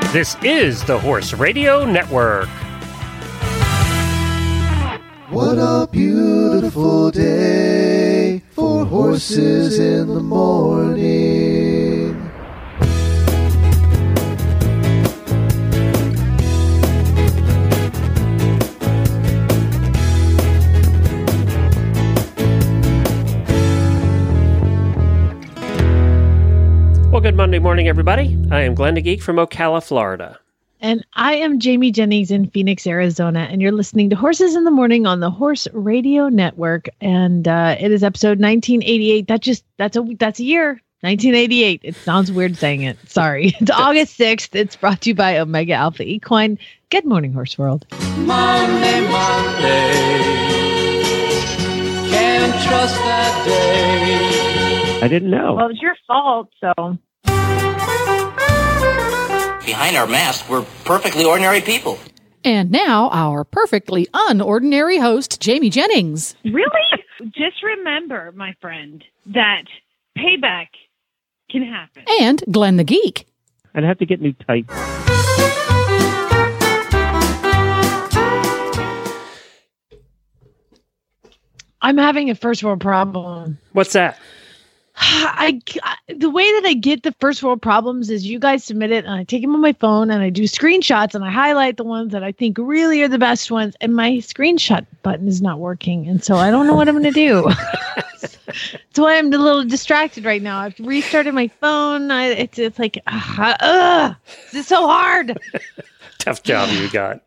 This is the Horse Radio Network. What a beautiful day for horses in the morning. Well, good Monday morning, everybody. I am Glenn the Geek from Ocala, Florida. And I am Jamie Jennings in Phoenix, Arizona, and you're listening to Horses in the Morning on the Horse Radio Network. And it is episode 1988. That's a year, 1988. It sounds weird saying it. Sorry. It's August 6th. It's brought to you by Omega Alpha Equine. Good morning, Horse World. Monday, can't trust that day. I didn't know. Well, it was your fault, so. Behind our masks, we're perfectly ordinary people. And now, our perfectly unordinary host, Jamie Jennings. Really? Just remember, my friend, that payback can happen. And Glenn the Geek. I'd have to get new tights. I'm having a first world problem. What's that? The way that I get the first world problems is you guys submit it and I take them on my phone and I do screenshots and I highlight the ones that I think really are the best ones, and my screenshot button is not working. And so I don't know what I'm going to do. That's why I'm a little distracted right now. I've restarted my phone. It's like, this is so hard. Tough job you got.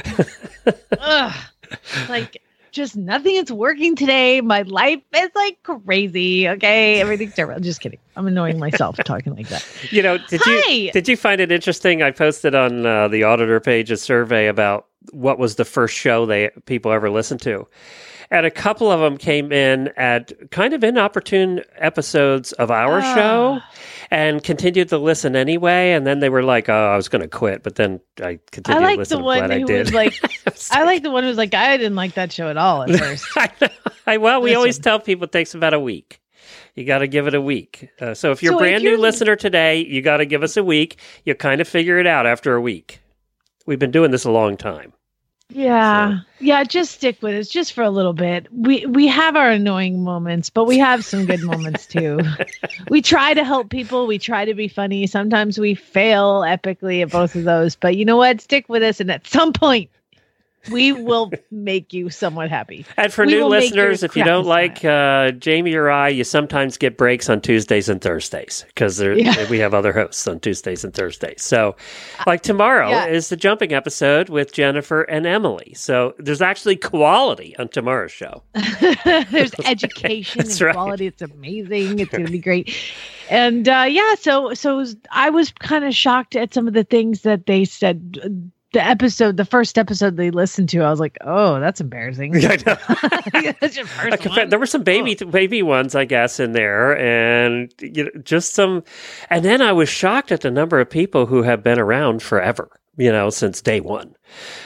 Like, just nothing is working today. My life is like crazy. Okay, everything's terrible. Just kidding. I'm annoying myself talking like that. You know, did you find it interesting? I posted on the auditor page a survey about what was the first show people ever listened to. And a couple of them came in at kind of inopportune episodes of our show and continued to listen anyway. And then they were like, oh, I was going to quit. But then I continued to listen. I'm glad I did. I like the one who was like, I didn't like that show at all at first. We always tell people it takes about a week. You got to give it a week. So if you're a brand new listener today, you got to give us a week. You kind of figure it out after a week. We've been doing this a long time. Yeah. So. Yeah, just stick with us just for a little bit. We have our annoying moments, but we have some good moments too. We try to help people. We try to be funny. Sometimes we fail epically at both of those, but you know what? Stick with us, and at some point we will make you somewhat happy. And for new listeners, if you don't like Jamie or I, you sometimes get breaks on Tuesdays and Thursdays because we have other hosts on Tuesdays and Thursdays. So like tomorrow is the jumping episode with Jennifer and Emily. So there's actually quality on tomorrow's show. There's education and quality. It's amazing. It's going to be great. And so I was kind of shocked at some of the things that they said. The first episode they listened to, I was like, "Oh, that's embarrassing." Yeah, I know. That's your first one. There were some baby ones, I guess, in there, and just some. And then I was shocked at the number of people who have been around forever. Since day one.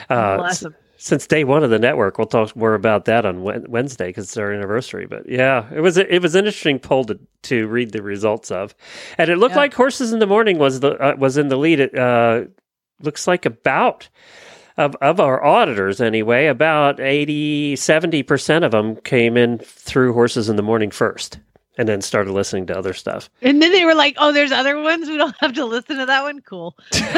Since day one of the network. We'll talk more about that on Wednesday because it's our anniversary. But yeah, it was an interesting poll to read the results of, and it looked like Horses in the Morning was in the lead. Looks like about of our auditors anyway, about 70% of them came in through Horses in the Morning first and then started listening to other stuff. And then they were like, oh, there's other ones. We don't have to listen to that one. Cool.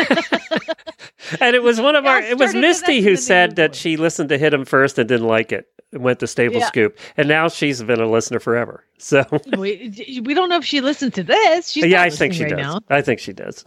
And it was it was Misty who said that she listened to Hit 'em first and didn't like it. Went to Stable Scoop, and now she's been a listener forever. So we don't know if she listens to this. She's I think she does. Now. I think she does.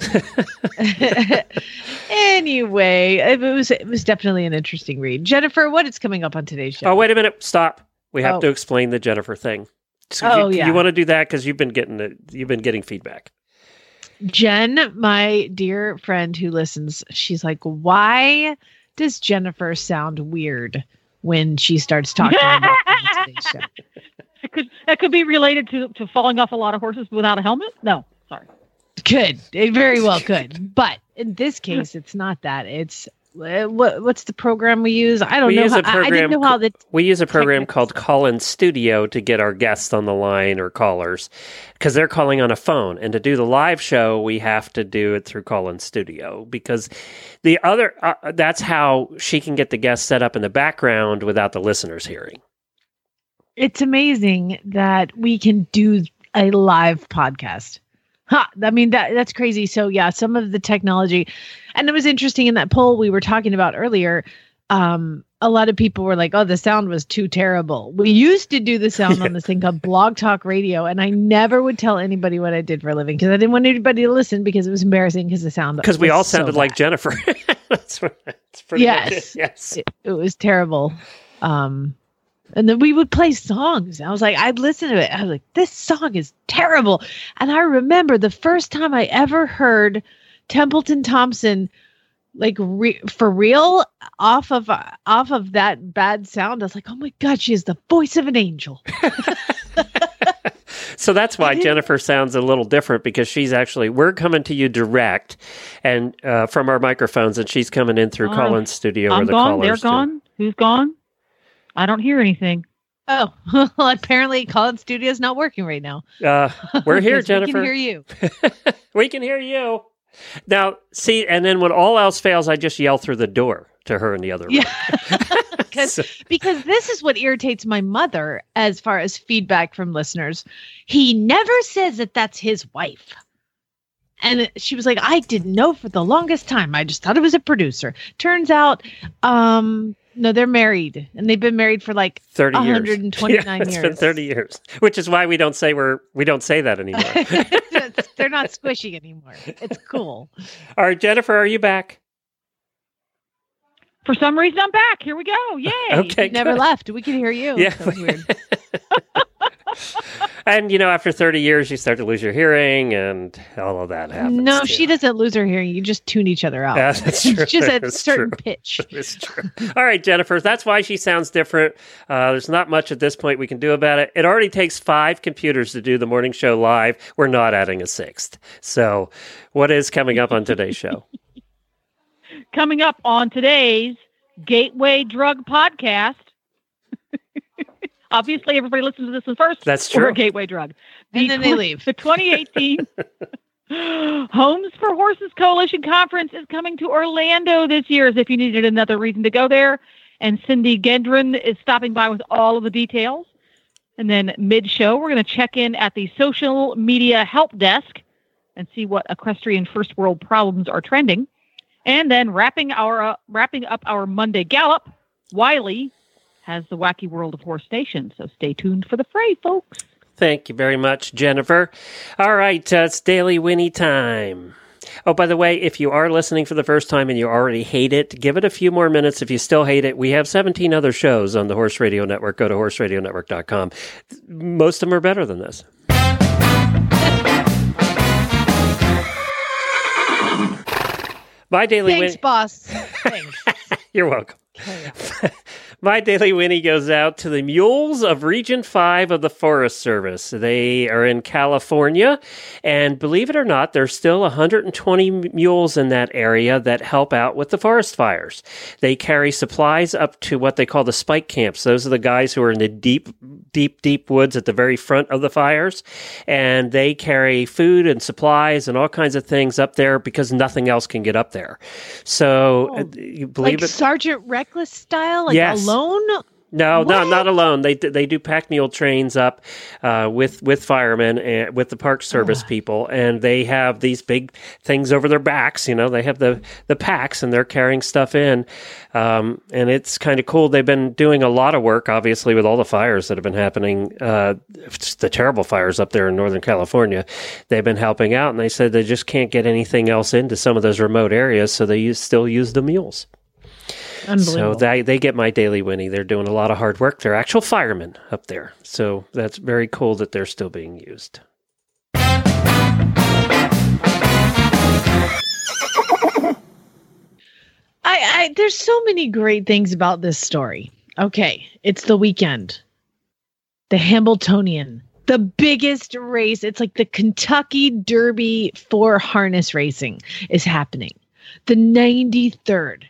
Anyway, it was definitely an interesting read. Jennifer, what is coming up on today's show? Oh, wait a minute! Stop. We have to explain the Jennifer thing. So you want to do that because you've been getting feedback. Jen, my dear friend who listens, she's like, "Why does Jennifer sound weird when she starts talking about today's show?" That could be related to falling off a lot of horses without a helmet. No, sorry. Could. It very well could. But in this case, it's not that. It's what's the program we use? I don't know. I didn't know how we use a program called Call In Studio to get our guests on the line or callers because they're calling on a phone. And to do the live show, we have to do it through Call In Studio because the other that's how she can get the guests set up in the background without the listeners hearing. It's amazing that we can do a live podcast. I mean, that's crazy. So yeah, some of the technology, and it was interesting in that poll we were talking about earlier. A lot of people were like, oh, the sound was too terrible. We used to do the sound on this thing called Blog Talk Radio. And I never would tell anity what I did for a living because I didn't want anybody to listen because it was embarrassing because the sound. Because we all sounded like Jennifer. That's pretty much it. Yes. It was terrible. And then we would play songs. I was like, I'd listen to it. I was like, this song is terrible. And I remember the first time I ever heard Templeton Thompson, like for real, off of that bad sound. I was like, oh my God, she is the voice of an angel. So that's why Jennifer sounds a little different because we're coming to you direct and from our microphones, and she's coming in through Call-In Studio. I'm gone. They're gone. Who's gone? I don't hear anything. Oh, well, apparently Call-In Studio is not working right now. We're here, Jennifer. We can hear you. We can hear you. Now, see, and then when all else fails, I just yell through the door to her in the other room. Yeah. Because this is what irritates my mother as far as feedback from listeners. He never says that that's his wife. And she was like, I didn't know for the longest time. I just thought it was a producer. Turns out, no, they're married, and they've been married for like 30 years. 129 years. It's been 30 years, which is why we don't say that anymore. They're not squishy anymore. It's cool. All right, Jennifer, are you back? For some reason, I'm back. Here we go. Yay. Okay, you never left. We can hear you. Yeah. That was weird. And, after 30 years, you start to lose your hearing and all of that happens. No, too. she doesn't lose her hearing. You just tune each other out. Yeah, that's true. It's just at a That's certain true. pitch. It's true. All right, Jennifer, that's why she sounds different. There's not much at this point we can do about it. It already takes 5 computers to do the morning show live. We're not adding a 6th. So what is coming up on today's show? Coming up on today's Gateway Drug Podcast. Obviously, everybody listens to this one first. That's true. Or a gateway drug. And then they leave. The 2018 Homes for Horses Coalition Conference is coming to Orlando this year, as if you needed another reason to go there. And Cindy Gendron is stopping by with all of the details. And then mid-show, we're going to check in at the social media help desk and see what equestrian first world problems are trending. And then wrapping up our Monday Gallop, Wiley has the wacky world of Horse Nation. So stay tuned for the fray, folks. Thank you very much, Jennifer. All right, it's Daily Winnie time. Oh, by the way, if you are listening for the first time and you already hate it, give it a few more minutes. If you still hate it, we have 17 other shows on the Horse Radio Network. Go to horseradionetwork.com. Most of them are better than this. My Daily Thanks, boss. Thanks. You're welcome. My Daily Winnie goes out to the mules of Region 5 of the Forest Service. They are in California, and believe it or not, there's still 120 mules in that area that help out with the forest fires. They carry supplies up to what they call the spike camps. Those are the guys who are in the deep woods at the very front of the fires, and they carry food and supplies and all kinds of things up there because nothing else can get up there. So, you believe like it? Sergeant Reckless style? Like Yes. alone? No, not alone. They do pack mule trains up with firemen and with the Park Service people, and they have these big things over their backs. They have the packs, and they're carrying stuff in, and it's kind of cool. They've been doing a lot of work, obviously, with all the fires that have been happening, the terrible fires up there in Northern California. They've been helping out, and they said they just can't get anything else into some of those remote areas, so they still use the mules. So they get my Daily Winnie. They're doing a lot of hard work. They're actual firemen up there. So that's very cool that they're still being used. There's so many great things about this story. Okay, it's the weekend. The Hambletonian. The biggest race. It's like the Kentucky Derby for harness racing is happening. The 93rd.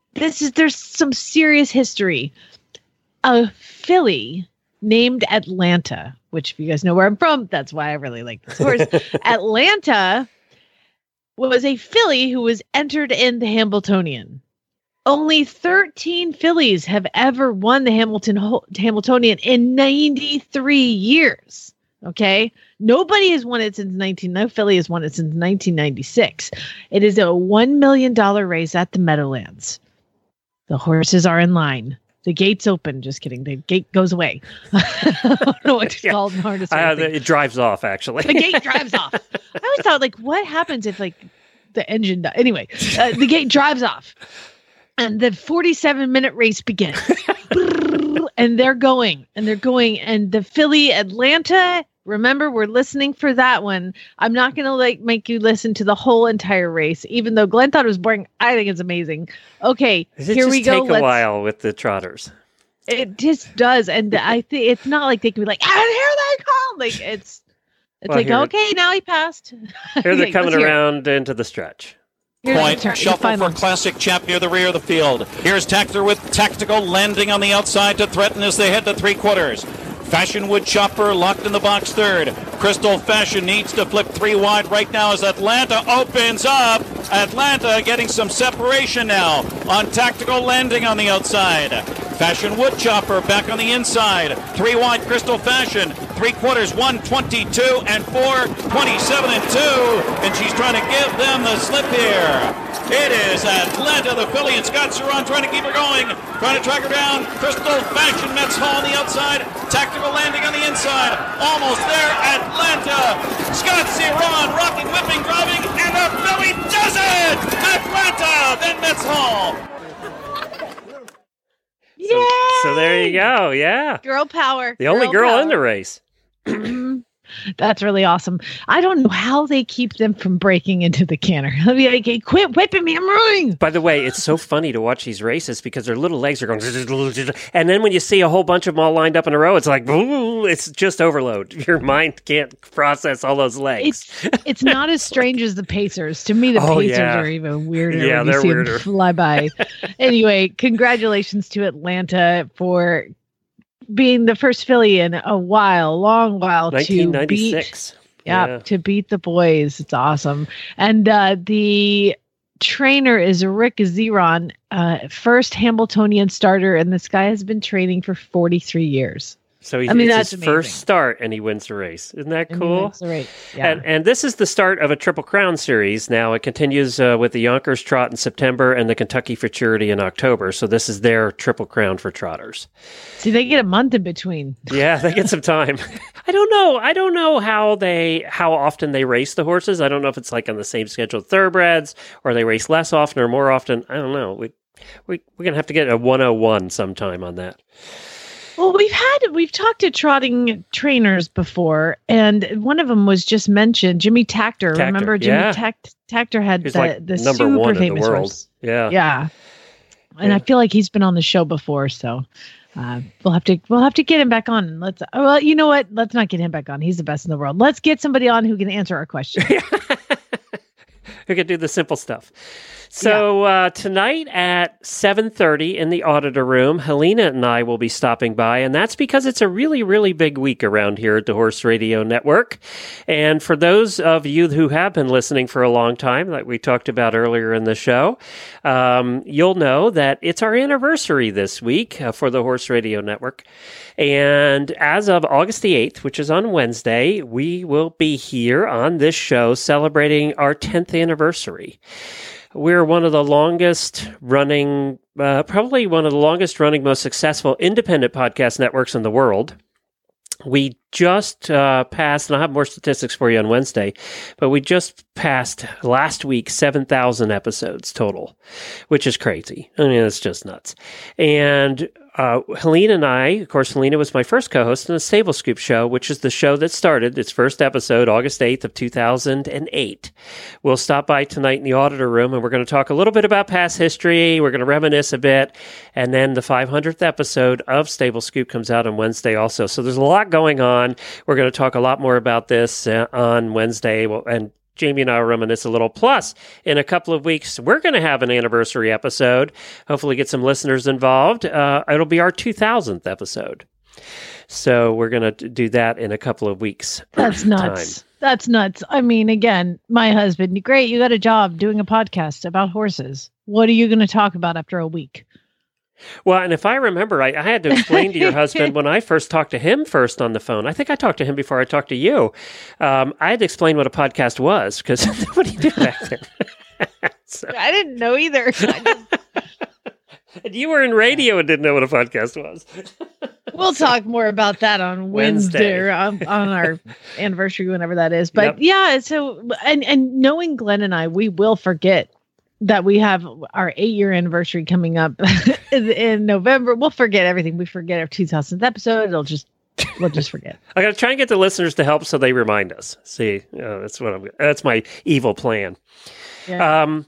there's some serious history. A filly named Atlanta, which if you guys know where I'm from, that's why I really like this horse. Atlanta was a filly who was entered in the Hambletonian. Only 13 fillies have ever won the Hambletonian in 93 years. Okay. Nobody has won it since no filly has won it since 1996. It is a $1 million race at the Meadowlands. The horses are in line. The gate's open. Just kidding. The gate goes away. I don't know what it's called in harness. It drives off, actually. The gate drives off. I always thought, like, what happens if, like, the engine dies? Anyway, the gate drives off. And the 47-minute race begins. And they're going. And the filly Atlanta, remember, we're listening for that one. I'm not going to make you listen to the whole entire race, even though Glenn thought it was boring. I think it's amazing. Okay, here we go. Take a while with the trotters. It just does. And I think it's not like they can be like, and here they come. Like, it's okay, now he passed. Here they're coming around into the stretch. Point, shuffle for Classic Chap near the rear of the field. Here's Tactor with Tactical landing on the outside to threaten as they head to 3/4. Fashion Wood Chopper locked in the box third. Crystal Fashion needs to flip 3 wide right now as Atlanta opens up. Atlanta getting some separation now on Tactical landing on the outside. Fashion Wood Chopper back on the inside. 3 wide Crystal Fashion. 3/4, 1:22 and 4:27 and 2. And she's trying to give them the slip here. It is Atlanta, the filly, and Scott Ceron trying to keep her going. Trying to track her down. Crystal Fashion, Metz Hall on the outside. Tactical landing on the inside. Almost there, Atlanta. Scott Ceron rocking, whipping, driving, and the filly does it! Atlanta, then Metz Hall. So there you go. Yeah. Girl power. The only girl in the race. That's really awesome. I don't know how they keep them from breaking into the canter. I'll be like, hey, quit whipping me, I'm running. By the way, it's so funny to watch these races because their little legs are going, and then when you see a whole bunch of them all lined up in a row, it's like, it's just overload. Your mind can't process all those legs. It's not as strange as the Pacers. To me, the Pacers are even weirder. Yeah, they're weirder. Them fly by. Anyway, congratulations to Atlanta for being the first filly in a long while 1996. To beat the boys. It's awesome. And the trainer is Rick Zeron, first Hambletonian starter, and this guy has been training for 43 years. So it's his first start, and he wins the race. Isn't that cool? Yeah. And this is the start of a Triple Crown series. Now it continues with the Yonkers Trot in September and the Kentucky Futurity in October. So this is their Triple Crown for trotters. See, they get a month in between. Yeah, they get some time. I don't know how often they race the horses. I don't know if it's like on the same schedule thoroughbreds or they race less often or more often. I don't know. We're gonna have to get a 101 sometime on that. Well, we've talked to trotting trainers before, and one of them was just mentioned, Jimmy Tactor. Remember, Jimmy Tactor had the number super one famous in the world. horse. Yeah. And I feel like he's been on the show before, so we'll have to get him back on. Well, you know what? Let's not get him back on. He's the best in the world. Let's get somebody on who can answer our question. Who can do the simple stuff. So tonight at 7:30 in the auditor room, Helena and I will be stopping by, and that's because it's a really, really big week around here at the Horse Radio Network. And for those of you who have been listening for a long time, like we talked about earlier in the show, you'll know that it's our anniversary this week for the Horse Radio Network. And as of August the 8th, which is on Wednesday, we will be here on this show celebrating our 10th anniversary. We're one of the longest running, probably one of the longest running, most successful independent podcast networks in the world. We just passed, and I'll have more statistics for you on Wednesday, but we just passed last week 7,000 episodes total, which is crazy. I mean, it's just nuts. And Helena and I, of course, Helena was my first co-host in the Stable Scoop Show, which is the show that started its first episode August 8th of 2008. We'll stop by tonight in the auditor room, and we're going to talk a little bit about past history. We're going to reminisce a bit, and then the 500th episode of Stable Scoop comes out on Wednesday also. So there's a lot going on. We're going to talk a lot more about this on Wednesday, and Jamie and I will reminisce a little. Plus, in a couple of weeks, we're going to have an anniversary episode. Hopefully get some listeners involved. It'll be our 2000th episode. So we're going to do that in a couple of weeks. That's nuts. That's nuts. I mean, again, my husband, great, you got a job doing a podcast about horses. What are you going to talk about after a week? Well, and if I remember, I had to explain to your husband when I first talked to him first on the phone. I think I talked to him before I talked to you. I had to explain what a podcast was because nobody did back then. So. I didn't know either. And you were in radio and didn't know what a podcast was. We'll talk more about that on Wednesday or on our anniversary, whenever that is. But yeah, so and knowing Glenn and I, we will forget that we have our 8-year anniversary coming up in November. We'll forget everything. We forget our 2000th episode. We'll just forget. I got to try and get the listeners to help so they remind us. See, that's my evil plan. Yeah.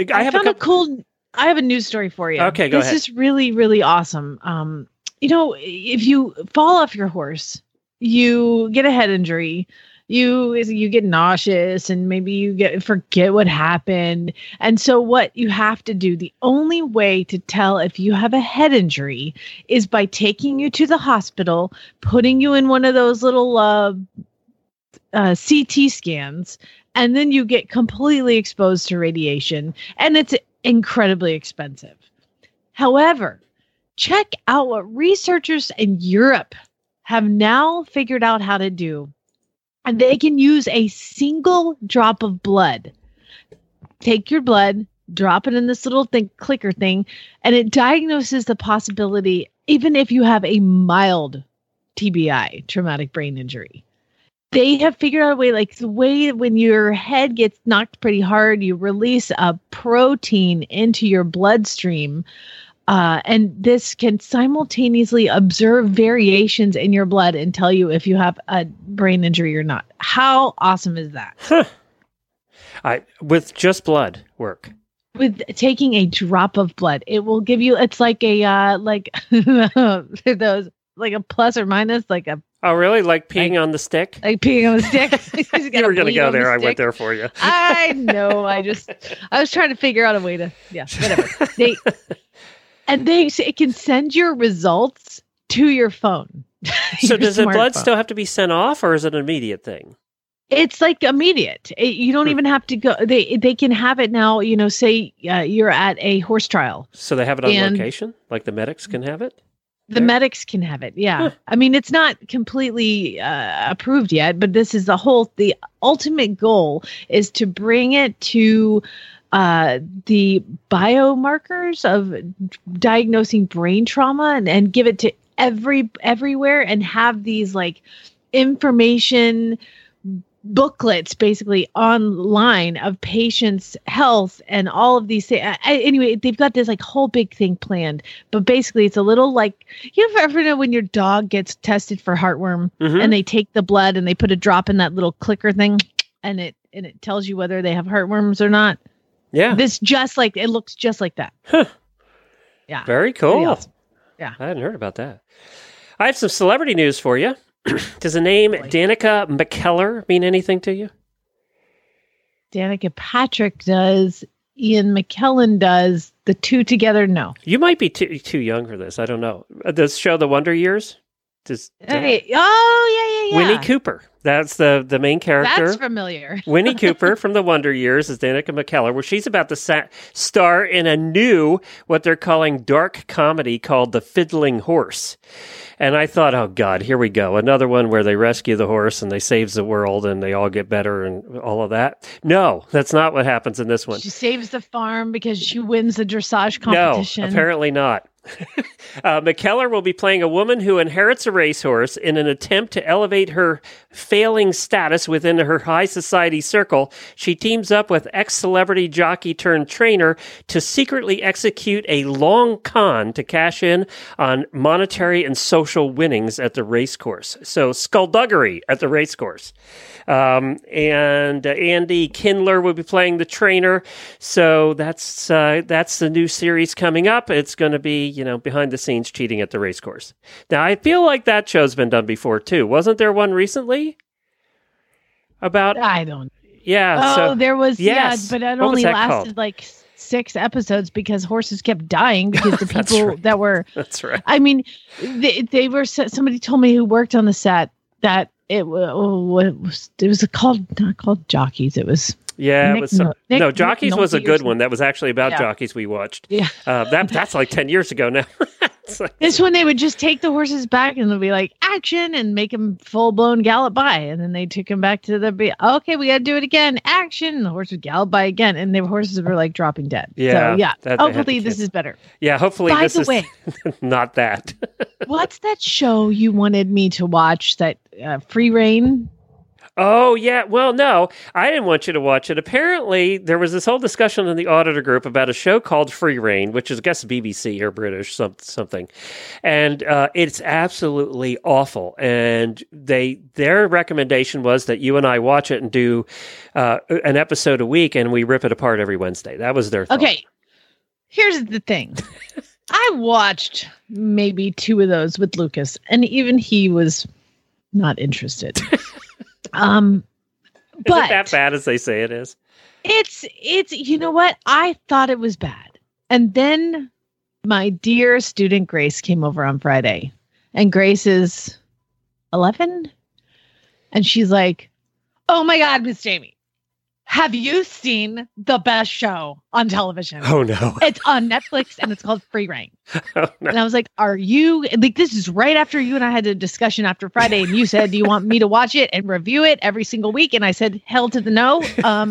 I have a news story for you. Okay, go ahead. This is really, really awesome. If you fall off your horse, you get a head injury, you get nauseous, and maybe you forget what happened. And so what you have to do, the only way to tell if you have a head injury is by taking you to the hospital, putting you in one of those little CT scans, and then you get completely exposed to radiation, and it's incredibly expensive. However, check out what researchers in Europe have now figured out how to do. And they can use a single drop of blood. Take your blood, drop it in this little clicker thing, and it diagnoses the possibility, even if you have a mild TBI, traumatic brain injury. They have figured out a way, like the way when your head gets knocked pretty hard, you release a protein into your bloodstream. And this can simultaneously observe variations in your blood and tell you if you have a brain injury or not. How awesome is that? With just blood work. With taking a drop of blood, it will give you, it's like a, those, like a plus or minus, like a. Oh, really? Like peeing on the stick? Like peeing on the stick? You were going to go there. I went there for you. I know. I was trying to figure out a way to, whatever. It can send your results to your phone. So does the blood still have to be sent off, or is it an immediate thing? It's like immediate. You don't even have to go. They can have it now, say you're at a horse trial. So they have it on location? Like the medics can have it? The medics can have it, yeah. Huh. I mean, it's not completely approved yet, but this is the ultimate goal is to bring it to the biomarkers of diagnosing brain trauma and give it to everywhere and have these like information booklets basically online of patients' health and all of these things. Anyway, they've got this like whole big thing planned, but basically it's a little like, you ever know when your dog gets tested for heartworm and they take the blood and they put a drop in that little clicker thing and it tells you whether they have heartworms or not? Yeah. It looks just like that. Huh. Yeah. Very cool. Awesome. Yeah. I hadn't heard about that. I have some celebrity news for you. Does the name Danica McKellar mean anything to you? Danica Patrick does. Ian McKellen does. The two together, no. You might be too young for this. I don't know. Does show The Wonder Years? Yeah. Winnie Cooper. That's the main character. That's familiar. Winnie Cooper from The Wonder Years is Danica McKellar, where she's about to star in a new, what they're calling dark comedy called The Fiddling Horse. And I thought, oh God, here we go. Another one where they rescue the horse and they saves the world and they all get better and all of that. No, that's not what happens in this one. She saves the farm because she wins the dressage competition. No, apparently not. McKellar will be playing a woman who inherits a racehorse in an attempt to elevate her failing status within her high society circle. She teams up with ex-celebrity jockey turned trainer to secretly execute a long con to cash in on monetary and social winnings at the racecourse. So skullduggery at the racecourse. And Andy Kindler will be playing the trainer. So that's the new series coming up. It's going to be, behind the scenes cheating at the racecourse. Now, I feel like that show's been done before too. Wasn't there one recently? I don't. Yeah. there was, yes. but it What was only that lasted called? like 6 episodes because horses kept dying because the That's people right. that were, That's right. I mean, they were, somebody told me who worked on the set that it was not called Jockeys. It was, Yeah, Nick it was some, Nick- no, Jockeys Nick was a Nolte or good something. one. That was actually about Yeah. jockeys we watched. Yeah. That's like 10 years ago now. It's like- This one, they would just take the horses back and they'll be like, action, and make them full blown gallop by. And then they took them back to okay, we got to do it again. Action. And the horse would gallop by again. And the horses were like dropping dead. Yeah, So, yeah. that they had Hopefully to this kill. is better. yeah, hopefully By this the is way- not that. What's that show you wanted me to watch? That Free Reign? Oh, yeah. Well, no, I didn't want you to watch it. Apparently, there was this whole discussion in the auditor group about a show called Free Reign, which is, I guess, BBC or British something. And it's absolutely awful. And their recommendation was that you and I watch it and do an episode a week, and we rip it apart every Wednesday. That was their thought. Okay. Here's the thing. I watched maybe 2 of those with Lucas, and even he was not interested. Is it But that bad as they say it is? it's you know what? I thought it was bad. And then my dear student Grace came over on Friday, and Grace is 11, and she's like, "Oh my God, Miss Jamie, have you seen the best show on television? Oh, no. It's on Netflix and it's called Free Reign." Oh, no. And I was like, "Are you like, this is right after you and I had a discussion after Friday, and you said, do you want me to watch it and review it every single week?" And I said, hell to the no.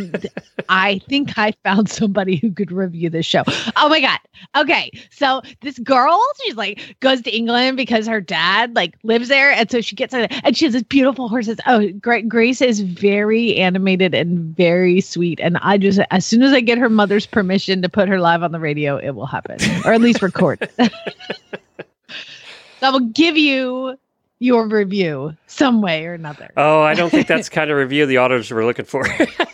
I think I found somebody who could review this show. Oh my God. Okay. So this girl, she's like, goes to England because her dad like lives there. And so she gets it, and she has this beautiful horses. Oh, Grace is very animated and very sweet. And I just, as soon as I get her mother's permission to put her live on the radio, it will happen, or at least record. So I will give you your review some way or another. Oh, I don't think that's the kind of review the auditors were looking for.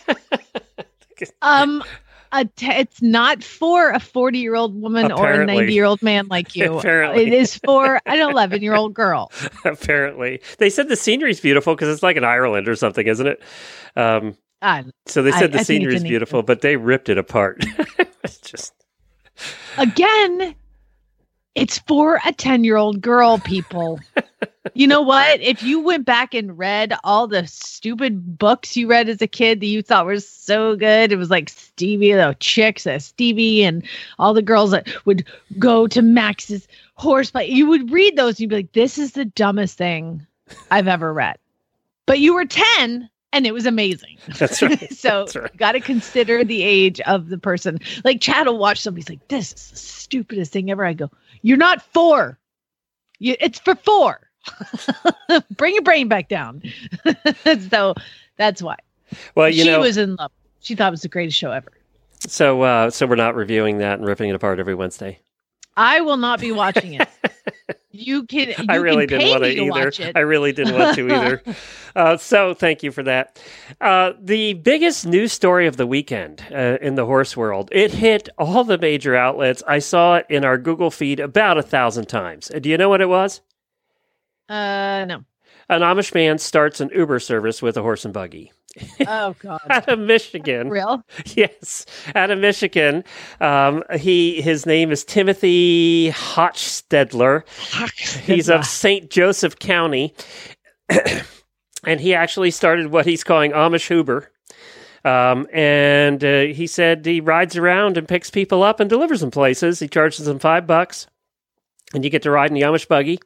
It's not for a 40-year-old woman Apparently. or a 90-year-old man like you. Apparently. It is for an 11-year-old girl. Apparently. They said the scenery's beautiful because it's like in Ireland or something, isn't it? So they said the I think it's scenery's in beautiful, but they ripped it apart. It's just... Again, it's for a 10-year-old girl, people. You know what? If you went back and read all the stupid books you read as a kid that you thought were so good, it was like Stevie, the chicks, Stevie, and all the girls that would go to Max's horse play. You would read those and you'd be like, this is the dumbest thing I've ever read. But you were 10 and it was amazing. That's right. So That's right. got to consider the age of the person. Like Chad will watch somebody's like, this is the stupidest thing ever. I go, you're not 4. It's for 4. Bring your brain back down. So that's why. Well, She was in love. She thought it was the greatest show ever. so we're not reviewing that and ripping it apart every Wednesday. I will not be watching it. You can. I really can didn't pay want to me to either. watch it. I really didn't want to either. So thank you for that. The biggest news story of the weekend in the horse world, it hit all the major outlets. I saw it in our Google feed about 1,000 times. Do you know what it was? No. An Amish man starts an Uber service with a horse and buggy. Oh God. Out of Michigan. Real? Yes, out of Michigan. His name is Timothy Hochstedler. He's of St. Joseph County. And he actually started what he's calling Amish Uber. And he said he rides around and picks people up and delivers them places. He charges them $5. And you get to ride in the Amish buggy.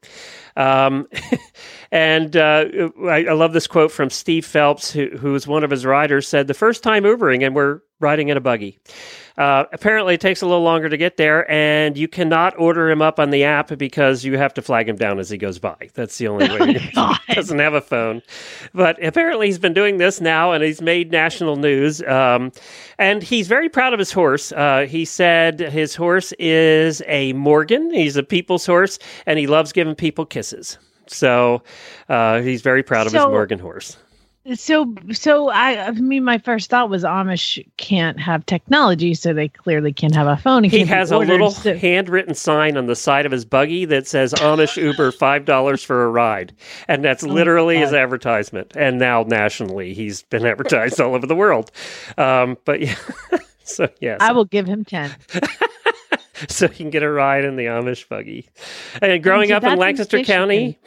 I love this quote from Steve Phelps, who was one of his riders, said, "The first time Ubering and we're riding in a buggy." Apparently, it takes a little longer to get there, and you cannot order him up on the app because you have to flag him down as he goes by. That's the only way. He doesn't have a phone. But apparently, he's been doing this now, and he's made national news. And he's very proud of his horse. He said his horse is a Morgan. He's a people's horse, and he loves giving people kisses. So he's very proud of his Morgan horse. So I mean, my first thought was Amish can't have technology, so they clearly can't have a phone. He has a little handwritten sign on the side of his buggy that says Amish Uber $5 for a ride. And that's literally his advertisement. And now nationally, he's been advertised all over the world. But yeah, so yes. I will give him 10. So he can get a ride in the Amish buggy. And growing up in Lancaster County,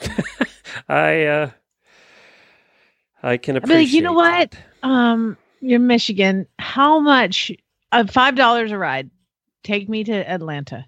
I can appreciate. Like, you know what? You're Michigan. How much? $5 a ride. Take me to Atlanta.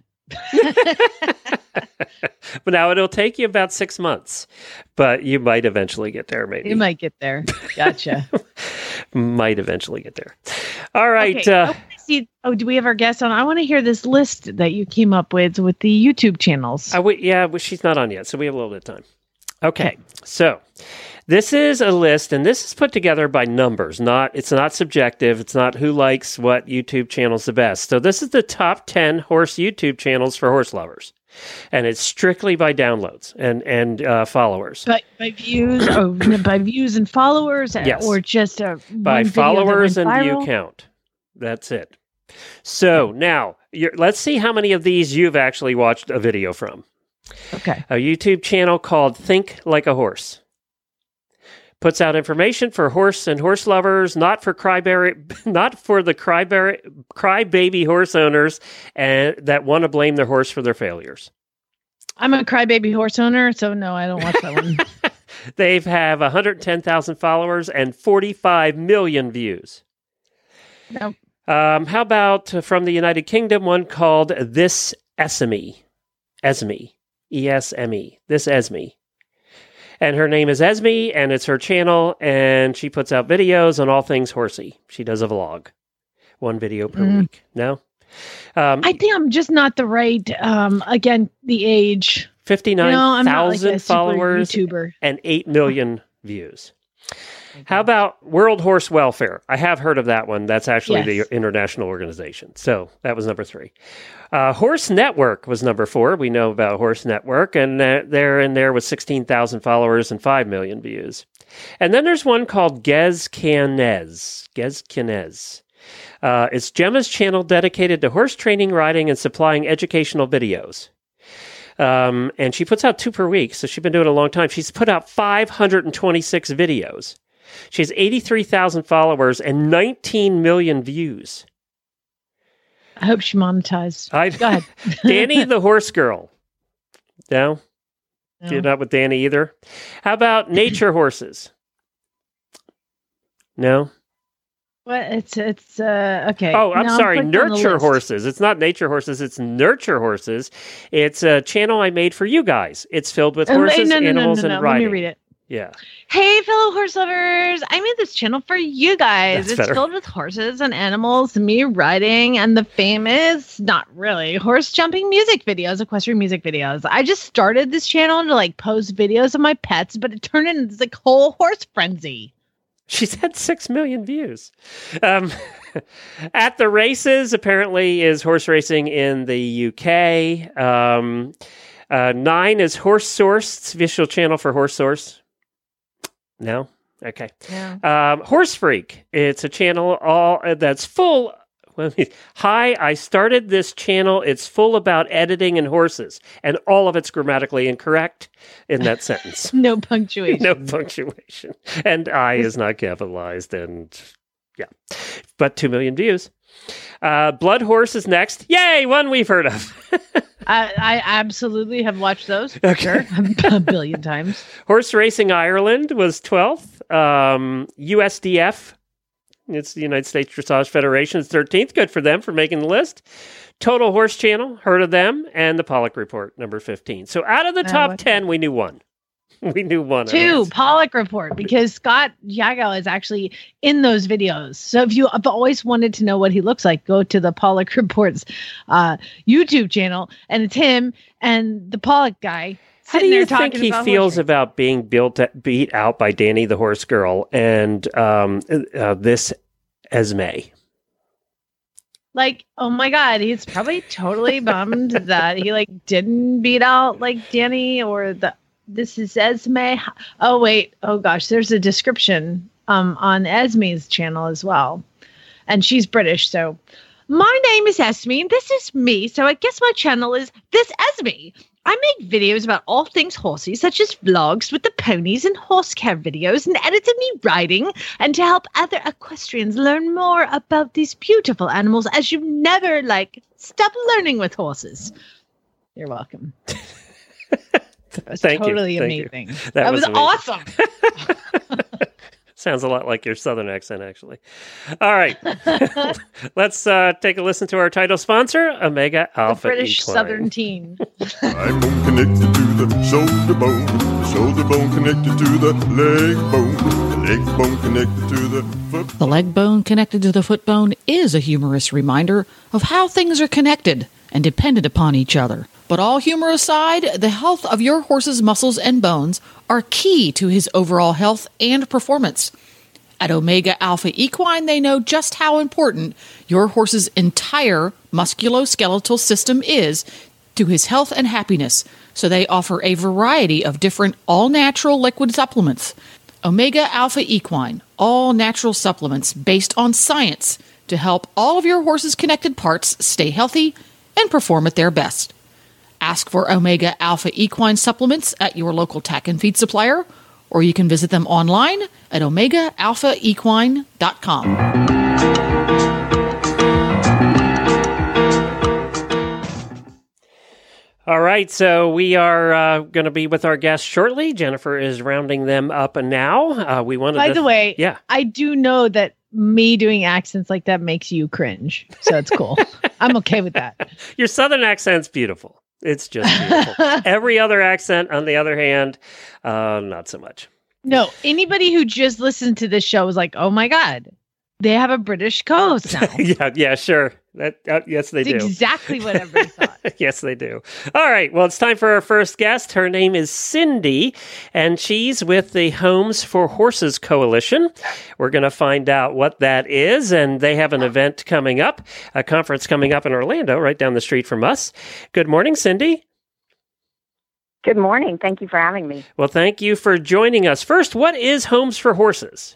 But now it'll take you about 6 months, but you might eventually get there. Maybe you might get there. Gotcha. Might eventually get there. All right. Okay. Do we have our guest on? I want to hear this list that you came up with the YouTube channels. She's not on yet, so we have a little bit of time. Okay. So this is a list, and this is put together by numbers. It's not subjective. It's not who likes what YouTube channel's the best. So this is the top 10 horse YouTube channels for horse lovers, and it's strictly by downloads and followers. By views, by views and followers, yes. Or just by followers and view count. That's it. So now let's see how many of these you've actually watched a video from. Okay. A YouTube channel called Think Like a Horse. Puts out information for horse and horse lovers, not for the crybaby horse owners and that want to blame their horse for their failures. I'm a crybaby horse owner, so no, I don't watch that one. They have 110,000 followers and 45 million views. Nope. How about from the United Kingdom, one called This Esme. Esme. E-S-M-E. This Esme. And her name is Esme, and it's her channel, and she puts out videos on all things horsey. She does a vlog. 1 video per week. No? I think I'm just not the right, again, the age. 59,000 followers YouTuber. And 8 million views. How about World Horse Welfare? I have heard of that one. That's actually the international organization. So that was number 3. Horse Network was number 4. We know about Horse Network, and they're in there with 16,000 followers and 5 million views. And then there's one called Gez Canez. It's Gemma's channel dedicated to horse training, riding, and supplying educational videos. And she puts out 2 per week, so she's been doing it a long time. She's put out 526 videos. She has 83,000 followers and 19 million views. I hope she monetized. Go ahead. Danny the Horse Girl. No? You're not with Danny either? How about Nature Horses? No? What? It's okay. Oh, I'm sorry. Nurture Horses. It's not Nature Horses. It's Nurture Horses. It's a channel I made for you guys. It's filled with horses, animals, and riding. Let me read it. Yeah. Hey, fellow horse lovers. I made this channel for you guys. That's better. Filled with horses and animals, me riding, and the famous, not really, horse jumping music videos, equestrian music videos. I just started this channel to post videos of my pets, but it turned into this whole horse frenzy. She's had 6 million views. At the Races, apparently, is horse racing in the UK. 9 is Horse Source. It's the official channel for Horse Source. No? Okay. Yeah. Horse Freak. It's a channel that's full. Hi, I started this channel. It's full about editing and horses, and all of it's grammatically incorrect in that sentence. No punctuation. No punctuation. And I is not capitalized, and yeah. But 2 million views. Blood Horse is next. Yay, one we've heard of. I absolutely have watched those. For sure. A billion times. Horse Racing Ireland was 12th. USDF, it's the United States Dressage Federation, is 13th. Good for them for making the list. Total Horse Channel, heard of them. And the Pollock Report, number 15. So out of the top 10, we knew one. We knew one. 2, Pollock Report, because Scott Yago is actually in those videos. So if you have always wanted to know what he looks like, go to the Pollock Report's YouTube channel, and it's him and the Pollock guy. How do you think he feels about being beat out by Danny the Horse Girl and this Esme? Oh my God, he's probably totally bummed that he didn't beat out Danny or this is Esme. Oh wait. Oh gosh, there's a description. on Esme's channel as well. And she's British, so my name is Esme, and this is me. So I guess my channel is This Esme. I make videos about all things horsey, such as vlogs with the ponies and horse care videos, and edited me riding, and to help other equestrians learn more about these beautiful animals as you never, stop learning with horses. You're welcome. That was totally amazing. That was awesome. Sounds a lot like your Southern accent, actually. All right. Let's take a listen to our title sponsor, Omega Alpha British Equine. Southern teen. Eye bone connected to the shoulder bone connected to the leg bone connected to the foot. The leg bone connected to the foot bone is a humorous reminder of how things are connected and dependent upon each other. But all humor aside, the health of your horse's muscles and bones are key to his overall health and performance. At Omega Alpha Equine, they know just how important your horse's entire musculoskeletal system is to his health and happiness, so they offer a variety of different all-natural liquid supplements. Omega Alpha Equine, all natural supplements based on science to help all of your horse's connected parts stay healthy and perform at their best. Ask for Omega Alpha Equine supplements at your local tack and feed supplier, or you can visit them online at OmegaAlphaEquine.com. All right, so we are going to be with our guests shortly. Jennifer is rounding them up now. We wanted. By the way, yeah, I do know that me doing accents like that makes you cringe, so it's cool. I'm okay with that. Your Southern accent's beautiful. It's just beautiful. Every other accent, on the other hand, not so much. No, anybody who just listened to this show was like, "Oh my God, they have a British co-host now." yeah, sure. Yes, they do. Exactly what everybody thought. Yes, they do. All right. Well, it's time for our first guest. Her name is Cindy, and she's with the Homes for Horses Coalition. We're going to find out what that is, and they have an event coming up, a conference coming up in Orlando, right down the street from us. Good morning, Cindy. Good morning. Thank you for having me. Well, thank you for joining us. First, what is Homes for Horses?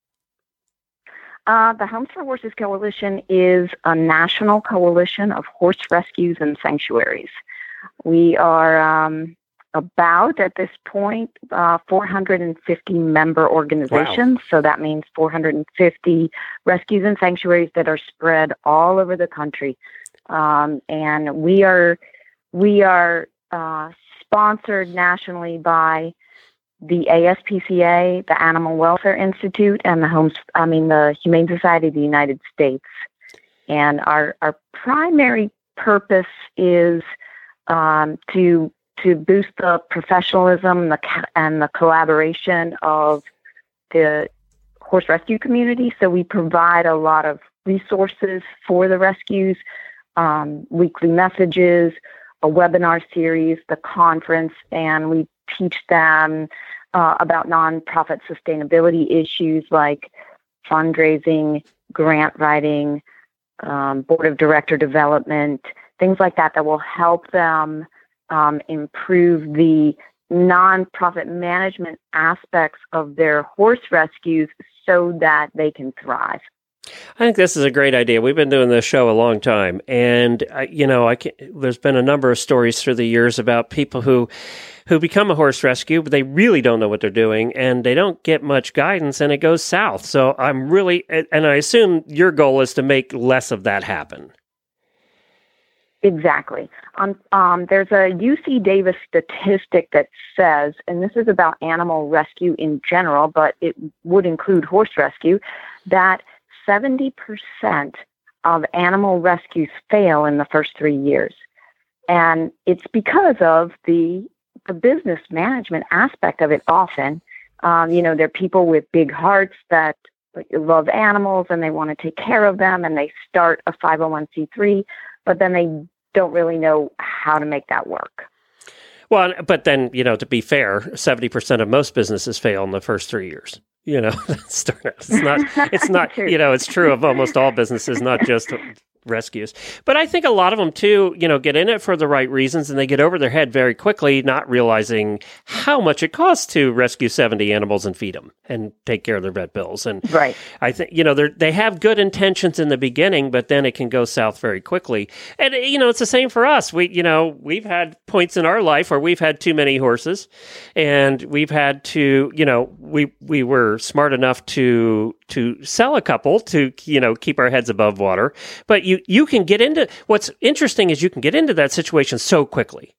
The Homes for Horses Coalition is a national coalition of horse rescues and sanctuaries. We are about, at this point, 450 member organizations. Wow. So that means 450 rescues and sanctuaries that are spread all over the country. And we are sponsored nationally by the ASPCA, the Animal Welfare Institute, and the Humane Society of the United States. And our primary purpose is to boost the professionalism and the collaboration of the horse rescue community. So we provide a lot of resources for the rescues, weekly messages, a webinar series, the conference, and we teach them about nonprofit sustainability issues like fundraising, grant writing, board of director development, things like that will help them improve the nonprofit management aspects of their horse rescues so that they can thrive. I think this is a great idea. We've been doing this show a long time, and there's been a number of stories through the years about people who become a horse rescue, but they really don't know what they're doing, and they don't get much guidance, and it goes south. So I'm really, and I assume your goal is to make less of that happen. Exactly. There's a UC Davis statistic that says, and this is about animal rescue in general, but it would include horse rescue, that 70% of animal rescues fail in the first 3 years. And it's because of the business management aspect of it often. There are people with big hearts that love animals and they want to take care of them, and they start a 501c3, but then they don't really know how to make that work. Well, but then, to be fair, 70% of most businesses fail in the first 3 years. It's not, it's true of almost all businesses, not just rescues. But I think a lot of them too, get in it for the right reasons, and they get over their head very quickly, not realizing how much it costs to rescue 70 animals and feed them and take care of their vet bills. And right. I think, they have good intentions in the beginning, but then it can go south very quickly. And, it's the same for us. We've had points in our life where we've had too many horses, and we've had to, we were smart enough to sell a couple to, keep our heads above water. But you can get into, what's interesting is you can get into that situation so quickly.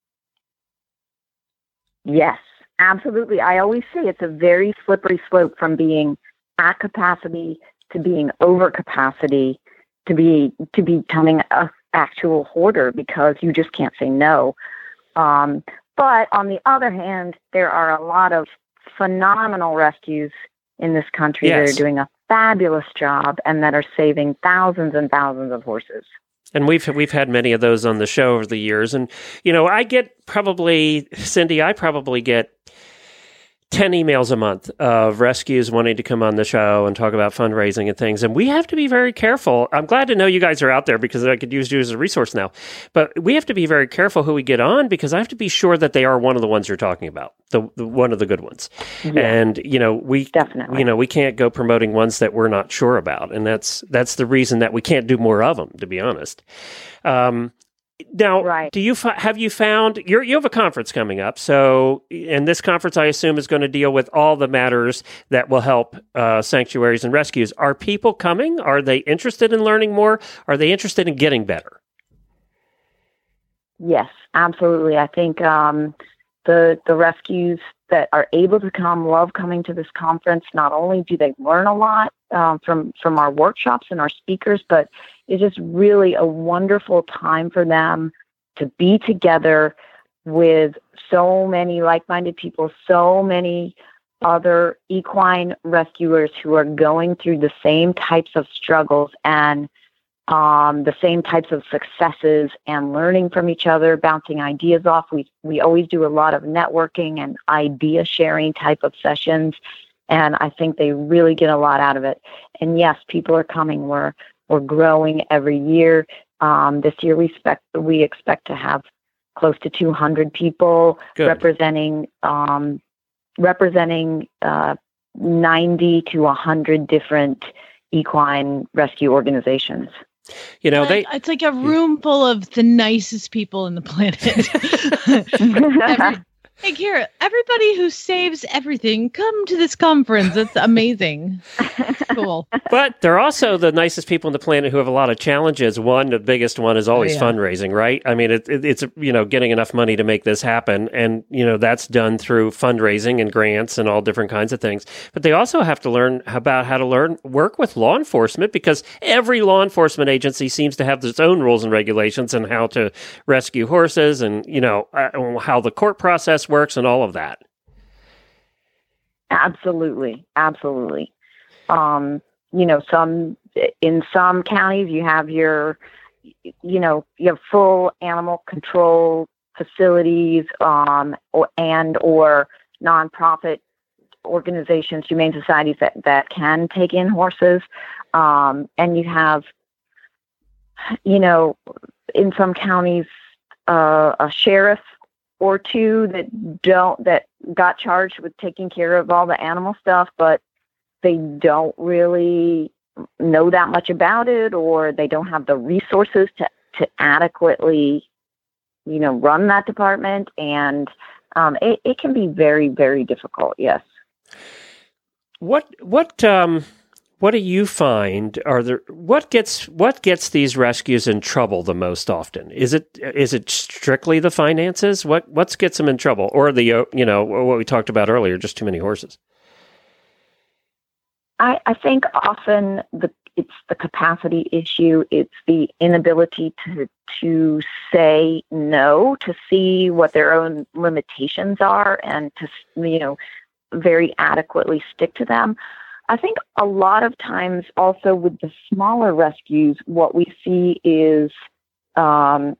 Yes, absolutely. I always say it's a very slippery slope from being at capacity to being over capacity to becoming an actual hoarder, because you just can't say no. But on the other hand, there are a lot of phenomenal rescues in this country that are doing a fabulous job and that are saving thousands and thousands of horses. And we've had many of those on the show over the years. And, I probably get 10 emails a month of rescues wanting to come on the show and talk about fundraising and things. And we have to be very careful. I'm glad to know you guys are out there, because I could use you as a resource now. But we have to be very careful who we get on, because I have to be sure that they are one of the ones you're talking about, the one of the good ones. Yeah. And, we definitely, we can't go promoting ones that we're not sure about. And that's the reason that we can't do more of them, to be honest. Now, right. Have you found, you have a conference coming up, so, and this conference, I assume, is going to deal with all the matters that will help sanctuaries and rescues. Are people coming? Are they interested in learning more? Are they interested in getting better? Yes, absolutely. I think the rescues that are able to come love coming to this conference. Not only do they learn a lot from our workshops and our speakers, but it's just really a wonderful time for them to be together with so many like-minded people, so many other equine rescuers who are going through the same types of struggles and the same types of successes, and learning from each other, bouncing ideas off. We always do a lot of networking and idea sharing type of sessions, and I think they really get a lot out of it. And yes, people are coming. We're growing every year. This year we expect to have close to 200 people representing 90 to 100 different equine rescue organizations. It's like a room full of the nicest people in the planet. Hey, Kara, everybody who saves everything, come to this conference. It's amazing. Cool. But they're also the nicest people on the planet who have a lot of challenges. The biggest one is always fundraising, right? I mean, it's getting enough money to make this happen. And, that's done through fundraising and grants and all different kinds of things. But they also have to learn about how to work with law enforcement, because every law enforcement agency seems to have its own rules and regulations and how to rescue horses and, how the court process works and all of that. Absolutely. In some counties you have you have full animal control facilities, or nonprofit organizations, humane societies that can take in horses. And you have, in some counties, a sheriff or two that got charged with taking care of all the animal stuff, but they don't really know that much about it, or they don't have the resources to adequately, run that department. And it can be very, very difficult. Yes. What do you find what gets these rescues in trouble the most often? Is it strictly the finances? What gets them in trouble, or what we talked about earlier, just too many horses? I think often it's the capacity issue. It's the inability to say no, to see what their own limitations are, and to very adequately stick to them. I think a lot of times also with the smaller rescues, what we see is not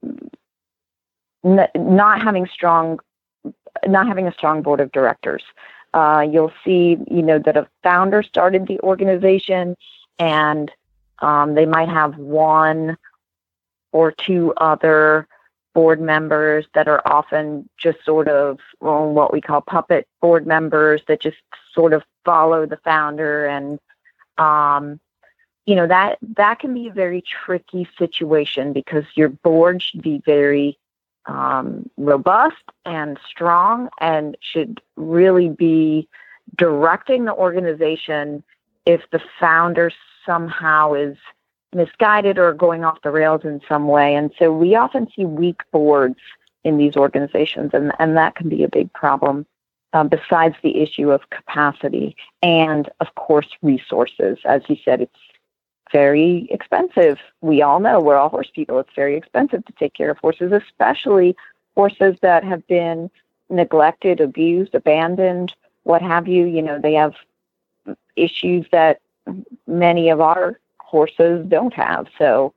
having a strong board of directors. You'll see, that a founder started the organization, and They might have one or two other board members that are often just sort of what we call puppet board members that just sort of follow the founder. And, that can be a very tricky situation because your board should be very robust and strong and should really be directing the organization if the founder somehow is misguided or going off the rails in some way. And so we often see weak boards in these organizations, and that can be a big problem, besides the issue of capacity and, of course, resources. As you said, it's very expensive. We all know, we're all horse people, it's very expensive to take care of horses, especially horses that have been neglected, abused, abandoned, what have you. They have issues that many of our horses don't have. So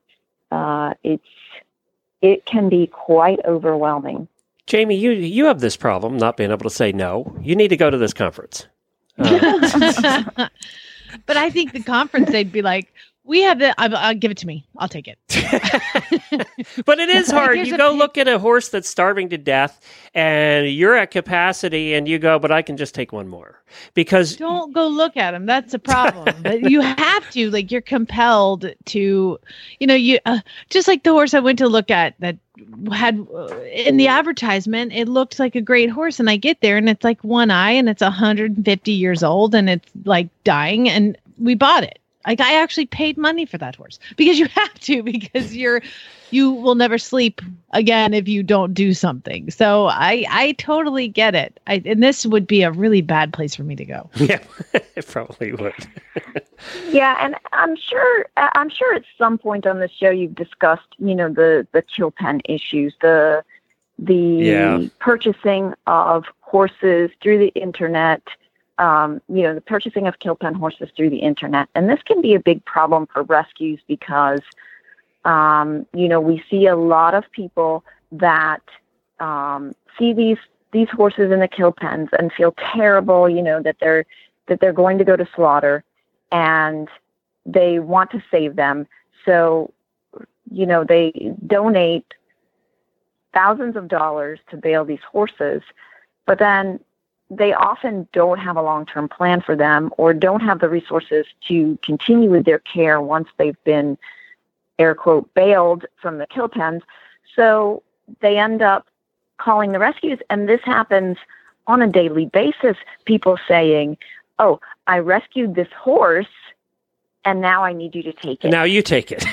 it can be quite overwhelming. Jamie, you have this problem, not being able to say no. You need to go to this conference. But I think the conference, they'd be like, we have I'll give it to me. I'll take it. But it is hard. You go look at a horse that's starving to death and you're at capacity and you go, but I can just take one more. Because don't go look at him. That's a problem. But you have to, you're compelled to, you just like the horse I went to look at that had in the advertisement, it looked like a great horse. And I get there and it's like one eye and it's 150 years old and it's dying, and we bought it. I actually paid money for that horse because you have to, because you will never sleep again if you don't do something. So I totally get it. And this would be a really bad place for me to go. Yeah, it probably would. Yeah, and I'm sure at some point on this show you've discussed, the kill pen issues, the purchasing of horses through the internet. The purchasing of kill pen horses through the internet. And this can be a big problem for rescues because, we see a lot of people that see these horses in the kill pens and feel terrible, that they're going to go to slaughter and they want to save them. So, they donate thousands of dollars to bail these horses, but then they often don't have a long-term plan for them or don't have the resources to continue with their care once they've been, air quote, bailed from the kill pens. So they end up calling the rescues. And this happens on a daily basis. People saying, oh, I rescued this horse and now I need you to take it. Now you take it.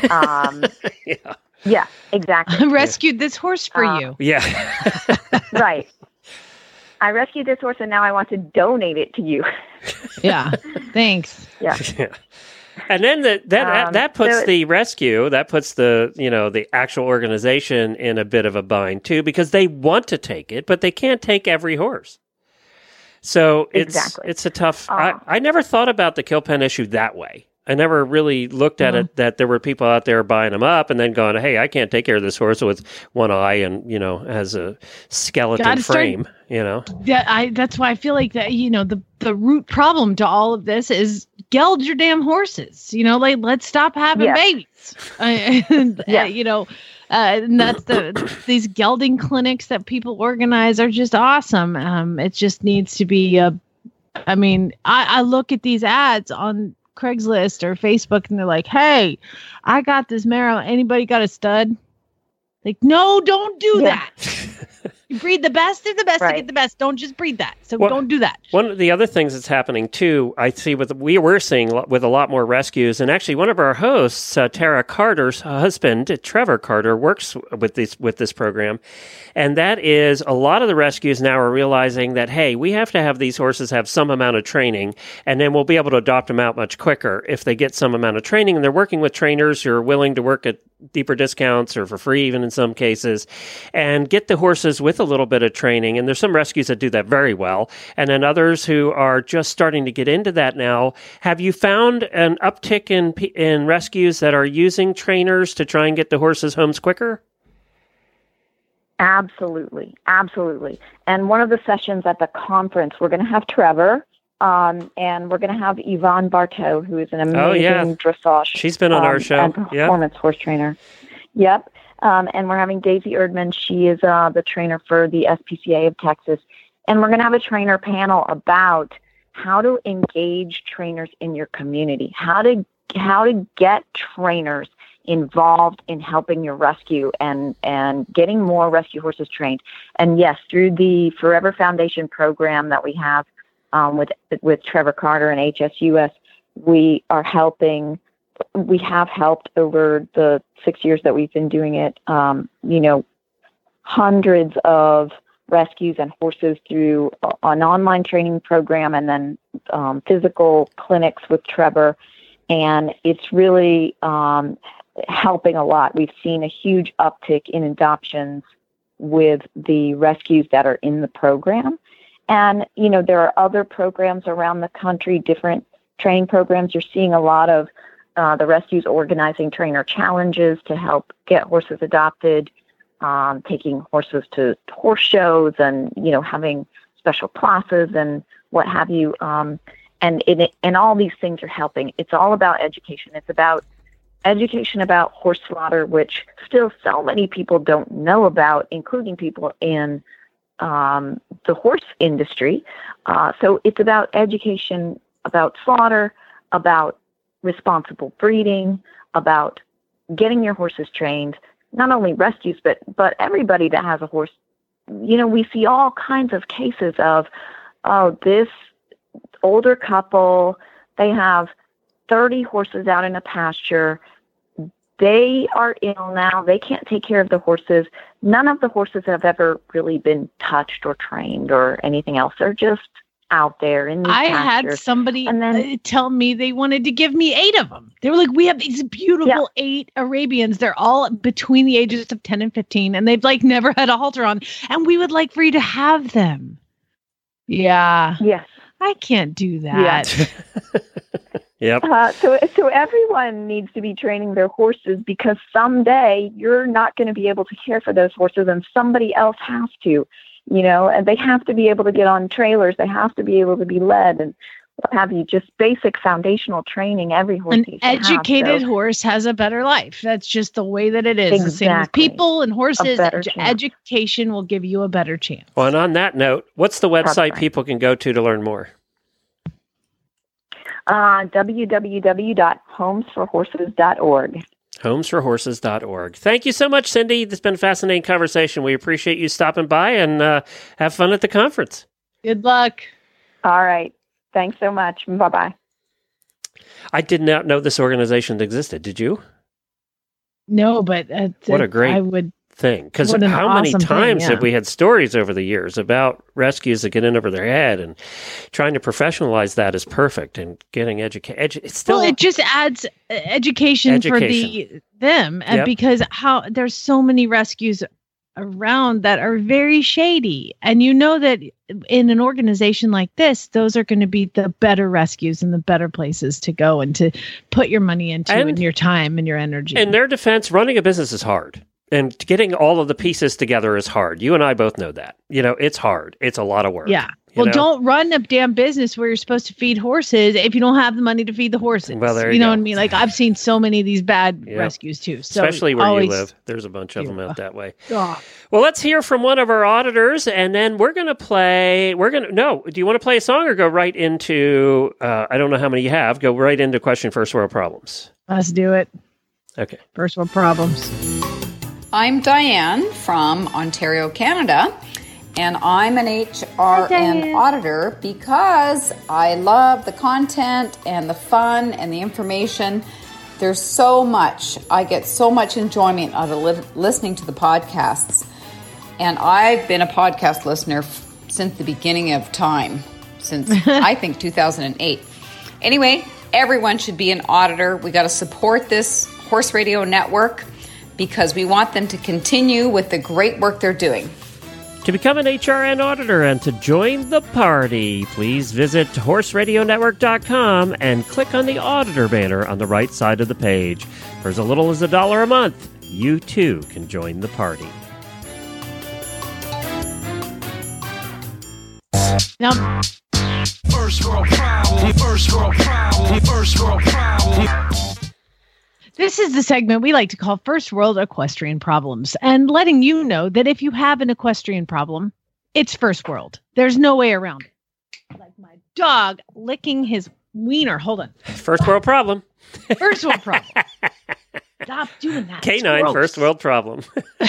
Yeah, exactly. I rescued this horse for you. Yeah. Right. I rescued this horse and now I want to donate it to you. Yeah. Thanks. Yeah. And then that puts the rescue, that puts the actual organization in a bit of a bind too, because they want to take it, but they can't take every horse. So it's a tough, I never thought about the kill pen issue that way. I never really looked at it that there were people out there buying them up and then going, hey, I can't take care of this horse with one eye and, has a skeleton frame, Yeah, that's why I feel like that, the root problem to all of this is geld your damn horses. Let's stop having babies. And that's these gelding clinics that people organize are just awesome. It just needs to be I look at these ads on Craigslist or Facebook and they're like, hey, I got this mare. Anybody got a stud? No, don't do that. You breed the best of the best to get the best. Don't just breed that. So don't do that. One of the other things that's happening too, I see we're seeing with a lot more rescues, and actually one of our hosts, Tara Carter's husband, Trevor Carter, works with this program, and that is a lot of the rescues now are realizing that, hey, we have to have these horses have some amount of training, and then we'll be able to adopt them out much quicker if they get some amount of training, and they're working with trainers who are willing to work at deeper discounts or for free even in some cases, and get the horses with a little bit of training. And there's some rescues that do that very well, and then others who are just starting to get into that now. Have you found an uptick in rescues that are using trainers to try and get the horses homes quicker? Absolutely. And one of the sessions at the conference, we're going to have Trevor And we're going to have Yvonne Bartow, who is an amazing dressage. She's been on our show. And performance horse trainer. Yep. And we're having Daisy Erdman. She is the trainer for the SPCA of Texas. And we're going to have a trainer panel about how to engage trainers in your community, how to get trainers involved in helping your rescue and getting more rescue horses trained. And yes, through the Forever Foundation program that we have with Trevor Carter and HSUS, we have helped over the 6 years that we've been doing it, hundreds of rescues and horses through an online training program and then physical clinics with Trevor. And it's really helping a lot. We've seen a huge uptick in adoptions with the rescues that are in the program. And, there are other programs around the country, different training programs. You're seeing a lot of the rescues organizing trainer challenges to help get horses adopted, taking horses to horse shows and, having special classes and what have you. And all these things are helping. It's all about education. It's about education about horse slaughter, which still so many people don't know about, including people in the horse industry. So it's about education about slaughter, about responsible breeding, about getting your horses trained, not only rescues, but everybody that has a horse. We see all kinds of cases of, this older couple, they have 30 horses out in a pasture. They are ill now. They can't take care of the horses. None of the horses have ever really been touched or trained or anything else. They're just out there in the pasture. Had somebody tell me they wanted to give me 8 of them. They were like, we have these beautiful 8 Arabians. They're all between the ages of 10 and 15, and they've never had a halter on, and we would like for you to have them. Yeah. Yes. I can't do that. Yeah. Yep. So everyone needs to be training their horses, because someday you're not going to be able to care for those horses, and somebody else has to. And they have to be able to get on trailers. They have to be able to be led and what have you. Just basic foundational training. Every horse needs to have. An educated horse has a better life. That's just the way that it is. Exactly. The same with people and horses. Education will give you a better chance. Well, and on that note, what's the website people can go to learn more? www.homesforhorses.org. Homesforhorses.org. Thank you so much, Cindy. This has been a fascinating conversation. We appreciate you stopping by and have fun at the conference. Good luck. All right. Thanks so much. Bye-bye. I did not know this organization existed. Did you? No, but what a great thing. Because how many times have we had stories over the years about rescues that get in over their head, and trying to professionalize that is perfect, and getting education. It just adds education. For them, Yep. Because there's so many rescues around that are very shady, and that in an organization like this, those are going to be the better rescues and the better places to go and to put your money into and your time and your energy. In their defense, running a business is hard. And getting all of the pieces together is hard. You and I both know that. It's hard. It's a lot of work. Yeah. Well, don't run a damn business where you're supposed to feed horses if you don't have the money to feed the horses. Well, there you know go. what I mean? I've seen so many of these bad rescues too. So especially where you live. There's a bunch of them out that way. Oh. Well, let's hear from one of our auditors, and then we're going to play. Do you want to play a song or go right into, I don't know how many you have, go right into question First World Problems? Let's do it. Okay. First World Problems. I'm Diane from Ontario, Canada, and I'm an HRN auditor because I love the content and the fun and the information. There's so much. I get so much enjoyment out of listening to the podcasts, and I've been a podcast listener since the beginning of time, since I think 2008. Anyway, everyone should be an auditor. We got to support this Horse Radio Network, because we want them to continue with the great work they're doing. To become an HRN auditor and to join the party, please visit horseradionetwork.com and click on the auditor banner on the right side of the page. For as little as $1 a month, you too can join the party. First World This is the segment we like to call First World Equestrian Problems, and letting you know that if you have an equestrian problem, it's first world. There's no way around it. Like my dog licking his wiener. Hold on. First world problem. First world problem. Stop doing that. Canine first world problem.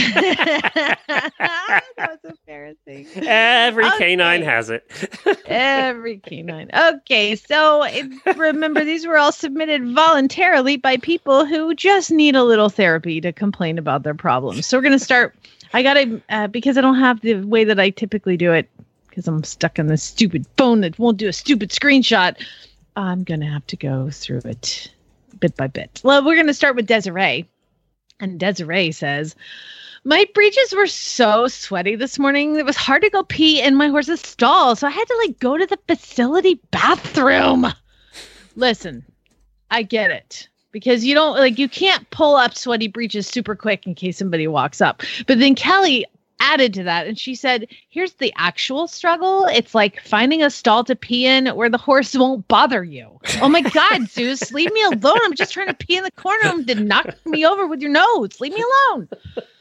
That was embarrassing. Every canine has it. Every canine. Okay, so remember, these were all submitted voluntarily by people who just need a little therapy to complain about their problems. So we're going to start. I got to, because I don't have the way that I typically do it, because I'm stuck on this stupid phone that won't do a stupid screenshot. I'm going to have to go through it bit by bit. Well, we're going to start with Desiree. And Desiree says, my breeches were so sweaty this morning. It was hard to go pee in my horse's stall. So I had to go to the facility bathroom. Listen, I get it. Because you don't you can't pull up sweaty breeches super quick in case somebody walks up. But then Kelly added to that, and she said, here's the actual struggle. It's like finding a stall to pee in where the horse won't bother you. Oh my God, Zeus, leave me alone. I'm just trying to pee in the corner and to knock me over with your nose. Leave me alone.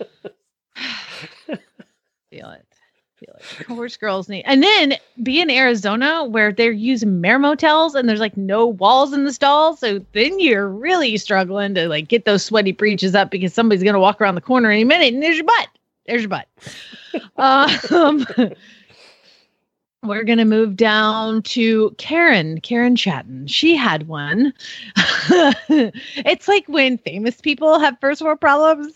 Feel it. Horse girls need, and then be in Arizona where they're using mare motels and there's no walls in the stall. So then you're really struggling to get those sweaty breeches up because somebody's going to walk around the corner any minute and there's your butt. We're going to move down to Karen Chatton. She had one. It's like when famous people have first world problems.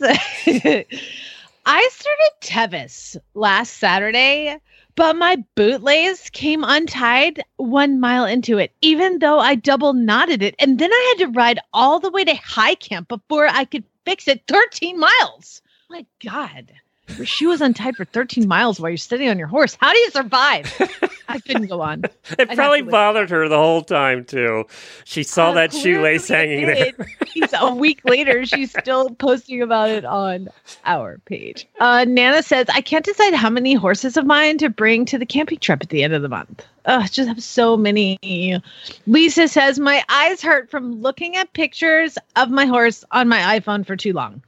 I started Tevis last Saturday, but my bootlace came untied 1 mile into it, even though I double knotted it. And then I had to ride all the way to High Camp before I could fix it 13 miles. My God. Your shoe was untied for 13 miles while you're sitting on your horse. How do you survive? I couldn't go on. It probably bothered her the whole time, too. She saw that shoelace hanging there. A week later, she's still posting about it on our page. Nana says, I can't decide how many horses of mine to bring to the camping trip at the end of the month. Just have so many. Lisa says, my eyes hurt from looking at pictures of my horse on my iPhone for too long.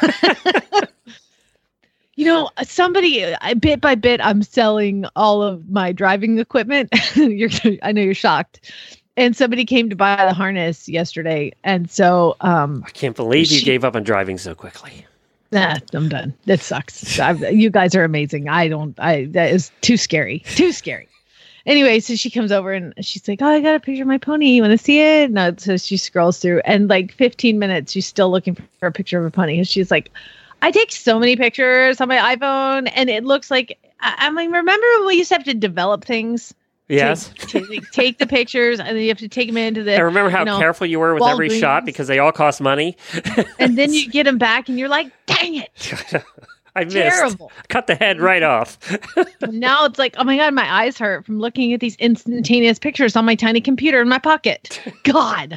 Somebody, bit by bit, I'm selling all of my driving equipment. I know you're shocked. And somebody came to buy the harness yesterday. And so... I can't believe you gave up on driving so quickly. Nah, I'm done. That sucks. You guys are amazing. That is too scary. Anyway, so she comes over and she's like, oh, I got a picture of my pony. You want to see it? No, so she scrolls through. And 15 minutes, she's still looking for a picture of a pony. And she's like... I take so many pictures on my iPhone, and it looks like remember when we used to have to develop things? Yes. Take the pictures, and then you have to take them into the. I remember how careful you were with every shot because they all cost money. And then you get them back, and you're like, "Dang it! I missed. Terrible. Cut the head right off." Now it's like, oh my God, my eyes hurt from looking at these instantaneous pictures on my tiny computer in my pocket. God.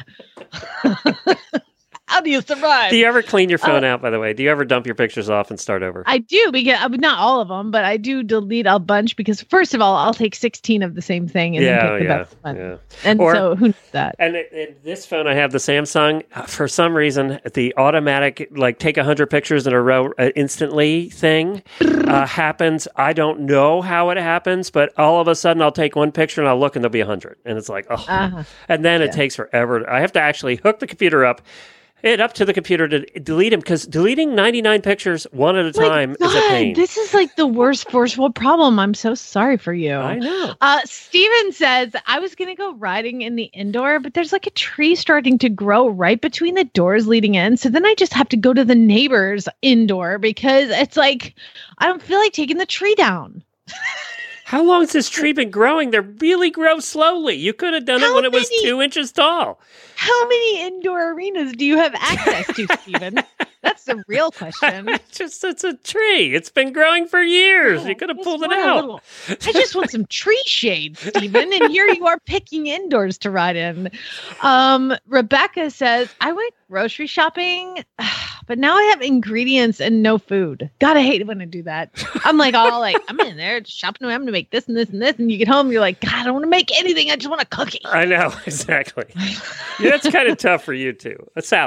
How do you survive? Do you ever clean your phone out, by the way? Do you ever dump your pictures off and start over? I do, because not all of them, but I do delete a bunch because, first of all, I'll take 16 of the same thing and then pick the best one. Yeah. And so who knows that? And this phone, I have the Samsung. For some reason, the automatic, take 100 pictures in a row instantly thing happens. I don't know how it happens, but all of a sudden I'll take one picture and I'll look and there'll be 100. And it's like, oh. Uh-huh. And then it takes forever. I have to actually hook the computer up to the computer to delete them, because deleting 99 pictures one at a time is a pain. This is the worst first world problem. I'm so sorry for you. I know. Steven says, I was going to go riding in the indoor, but there's a tree starting to grow right between the doors leading in. So then I just have to go to the neighbor's indoor because it's I don't feel like taking the tree down. How long has this tree been growing? They really grow slowly. You could have done it when it was 2 inches tall. How many indoor arenas do you have access to, Stephen? That's the real question. It's a tree. It's been growing for years. You could have pulled it out. I just want some tree shade, Stephen. And here you are picking indoors to ride in. Rebecca says, I went grocery shopping, but now I have ingredients and no food. God, I hate it when I do that. I'm I'm in there shopping. I'm going to make this and this and this. And you get home, you're like, God, I don't want to make anything. I just want a cookie. I know, exactly. Yeah, it's kind of tough for you too. A salad.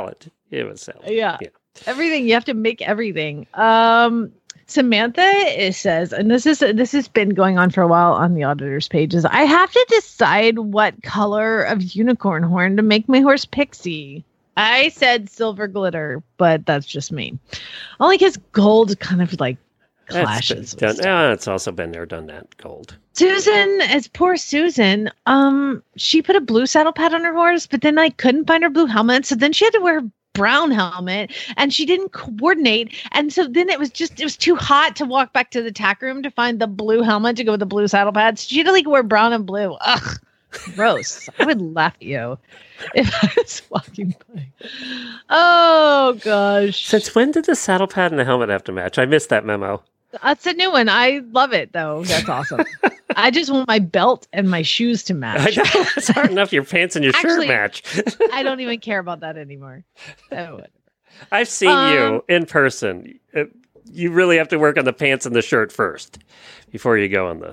It was silly. Yeah. Everything. You have to make everything. Samantha says, and this has been going on for a while on the auditor's pages. I have to decide what color of unicorn horn to make my horse Pixie. I said silver glitter, but that's just me. Only because gold kind of like clashes. It's also been there, done that. Gold. Susan, as poor Susan, she put a blue saddle pad on her horse, but then I couldn't find her blue helmet, so then she had to wear a brown helmet, and she didn't coordinate, and so then it was too hot to walk back to the tack room to find the blue helmet to go with the blue saddle pads. She had to like wear brown and blue. Ugh, gross. I would laugh at you if I was walking by. Oh gosh. Since when did the saddle pad and the helmet have to match? I missed that memo. That's a new one. I love it though. That's awesome. I just want my belt and my shoes to match. I know, it's hard enough your pants and your shirt match. I don't even care about that anymore. So whatever. I've seen you in person. You really have to work on the pants and the shirt first before you go on the.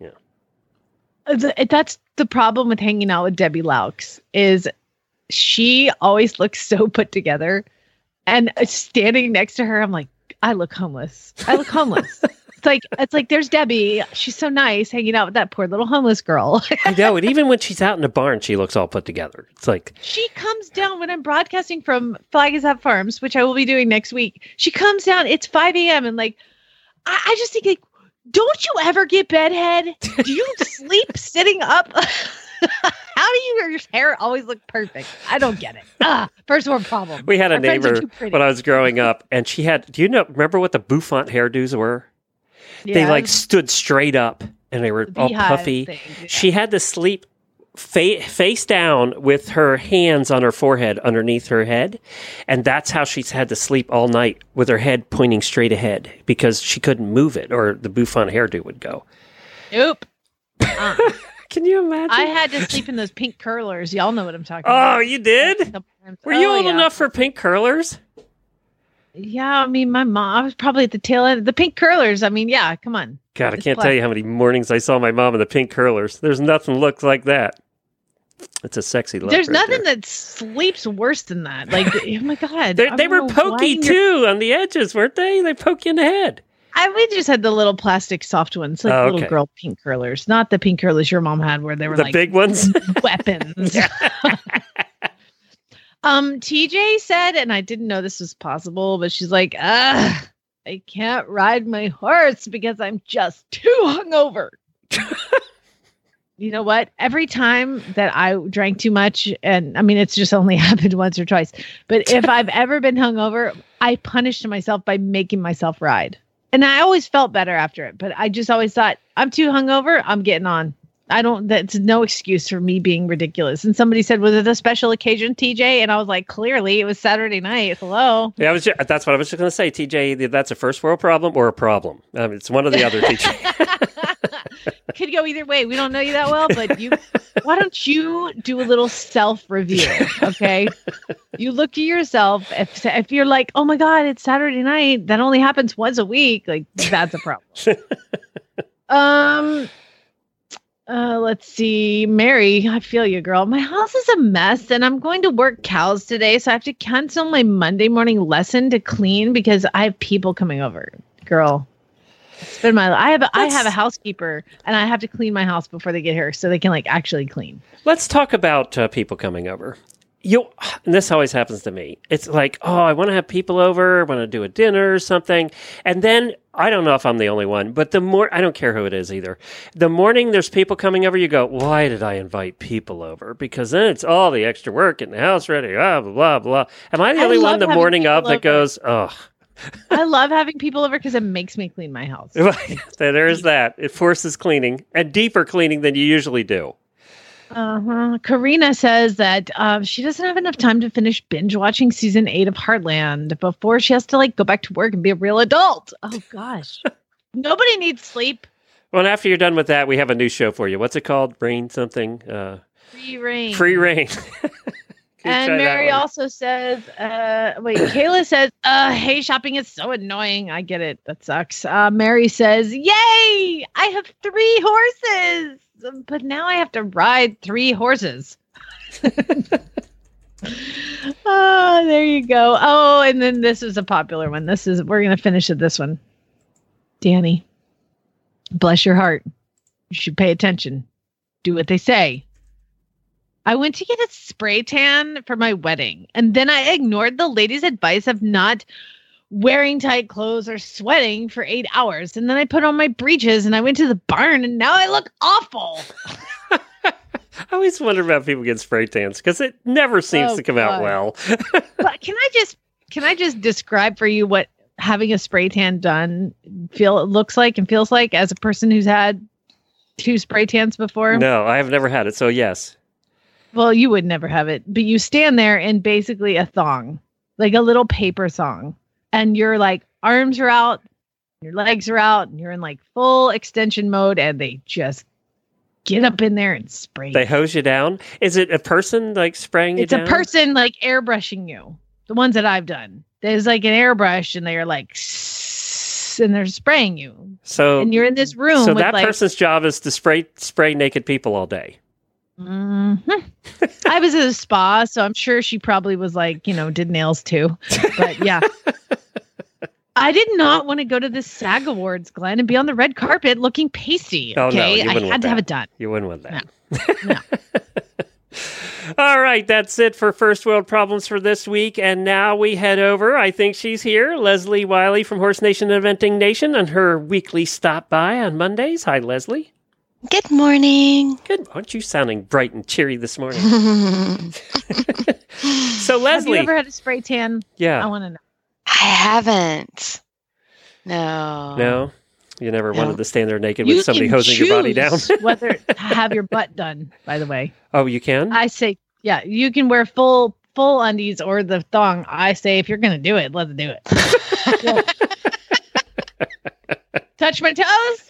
That's the problem with hanging out with Debbie Laux is she always looks so put together, and standing next to her, I'm like, I look homeless. It's like there's Debbie. She's so nice hanging out with that poor little homeless girl. I know, and even when she's out in the barn, she looks all put together. It's like she comes down when I'm broadcasting from Flag is Up Farms, which I will be doing next week. She comes down. It's 5 a.m. and like I just think like, don't you ever get bedhead? Do you sleep sitting up? How do your hair always look perfect? I don't get it. First world problem. We had a neighbor when I was growing up, and she had. Remember what the bouffant hairdos were? Yeah. They like stood straight up, and they were all puffy. Thing, yeah. She had to sleep face down with her hands on her forehead underneath her head, and that's how she's had to sleep all night with her head pointing straight ahead because she couldn't move it, or the bouffant hairdo would go. Nope. Can you imagine? I had to sleep in those pink curlers. Y'all know what I'm talking about. Oh, you did? Were you old enough for pink curlers? Yeah, I mean, my mom, I was probably at the tail end of the pink curlers. I mean, yeah, come on. God, I can't tell you how many mornings I saw my mom in the pink curlers. There's nothing looks like that. It's a sexy look. There's nothing that sleeps worse than that. Like, oh my God. They were pokey too on the edges, weren't they? They poke you in the head. We just had the little plastic soft ones, like little girl pink curlers, not the pink curlers your mom had where they were the like big ones, weapons. TJ said, and I didn't know this was possible, but she's like, I can't ride my horse because I'm just too hungover. You know what? Every time that I drank too much, and I mean, it's just only happened once or twice, but if I've ever been hungover, I punished myself by making myself ride. And I always felt better after it, but I just always thought, I'm too hungover, I'm getting on. That's no excuse for me being ridiculous. And somebody said, was it a special occasion, TJ? And I was like, clearly it was Saturday night. Hello. Yeah, that's what I was just going to say, TJ. That's a first world problem or a problem. It's one or the other, TJ. Could go either way. We don't know you that well, but why don't you do a little self-review, okay? You look at yourself. If you're like, oh my God, it's Saturday night, that only happens once a week, like that's a problem. Let's see. Mary, I feel you, girl. My house is a mess, and I'm going to work cows today, so I have to cancel my Monday morning lesson to clean because I have people coming over. Girl. It's been I have a housekeeper, and I have to clean my house before they get here so they can like actually clean. Let's talk about people coming over. And this always happens to me. It's like, oh, I want to have people over, I want to do a dinner or something. And then I don't know if I'm the only one, but I don't care who it is either. The morning there's people coming over, you go, why did I invite people over? Because then it's all the extra work, getting the house ready, blah, blah, blah. Am I the only one the morning of that goes, oh, I love having people over because it makes me clean my house. There is that. It forces cleaning and deeper cleaning than you usually do. Karina says that she doesn't have enough time to finish binge watching season 8 of Heartland before she has to like go back to work and be a real adult. Oh gosh. Nobody needs sleep. Well, after you're done with that, we have a new show for you. What's it called? Rain something? Free Reign. Free Reign. And Mary also says, Kayla says, hey, shopping is so annoying. I get it. That sucks. Mary says, yay, I have 3 horses, but now I have to ride 3 horses. Oh, there you go. Oh, and then this is a popular one. We're going to finish with this one. Danny, bless your heart. You should pay attention. Do what they say. I went to get a spray tan for my wedding, and then I ignored the lady's advice of not wearing tight clothes or sweating for 8 hours. And then I put on my breeches and I went to the barn, and now I look awful. I always wonder about people getting spray tans because it never seems to come out well. But can I just describe for you what having a spray tan done looks like and feels like as a person who's had 2 spray tans before? No, I have never had it. So yes. Well, you would never have it, but you stand there in basically a thong, like a little paper thong, and your like arms are out, your legs are out, and you're in like full extension mode, and they just get up in there and spray. They hose you down? Is it a person like spraying you down? It's a person like airbrushing you. The ones that I've done. There's like an airbrush and they're like, and they're spraying you. So, and you're in this room. So with that person's job is to spray naked people all day. Mm-hmm. I was at a spa, so I'm sure she probably was like, did nails too. But yeah. I did not want to go to the SAG Awards, Glenn, and be on the red carpet looking pasty. Oh, okay, no, I had to have it done. You wouldn't want that. No. All right, that's it for First World Problems for this week. And now we head over, I think she's here, Leslie Wiley from Horse Nation Eventing Nation, on her weekly stop by on Mondays. Hi, Leslie. Good morning. Good. Aren't you sounding bright and cheery this morning? So, Leslie. Have you ever had a spray tan? Yeah. I want to know. I haven't. No. No? You never wanted to stand there naked with somebody hosing your body down? Whether to have your butt done, by the way. Oh, you can? I say, yeah, you can wear full undies or the thong. I say, if you're going to do it, let's do it. Touch my toes?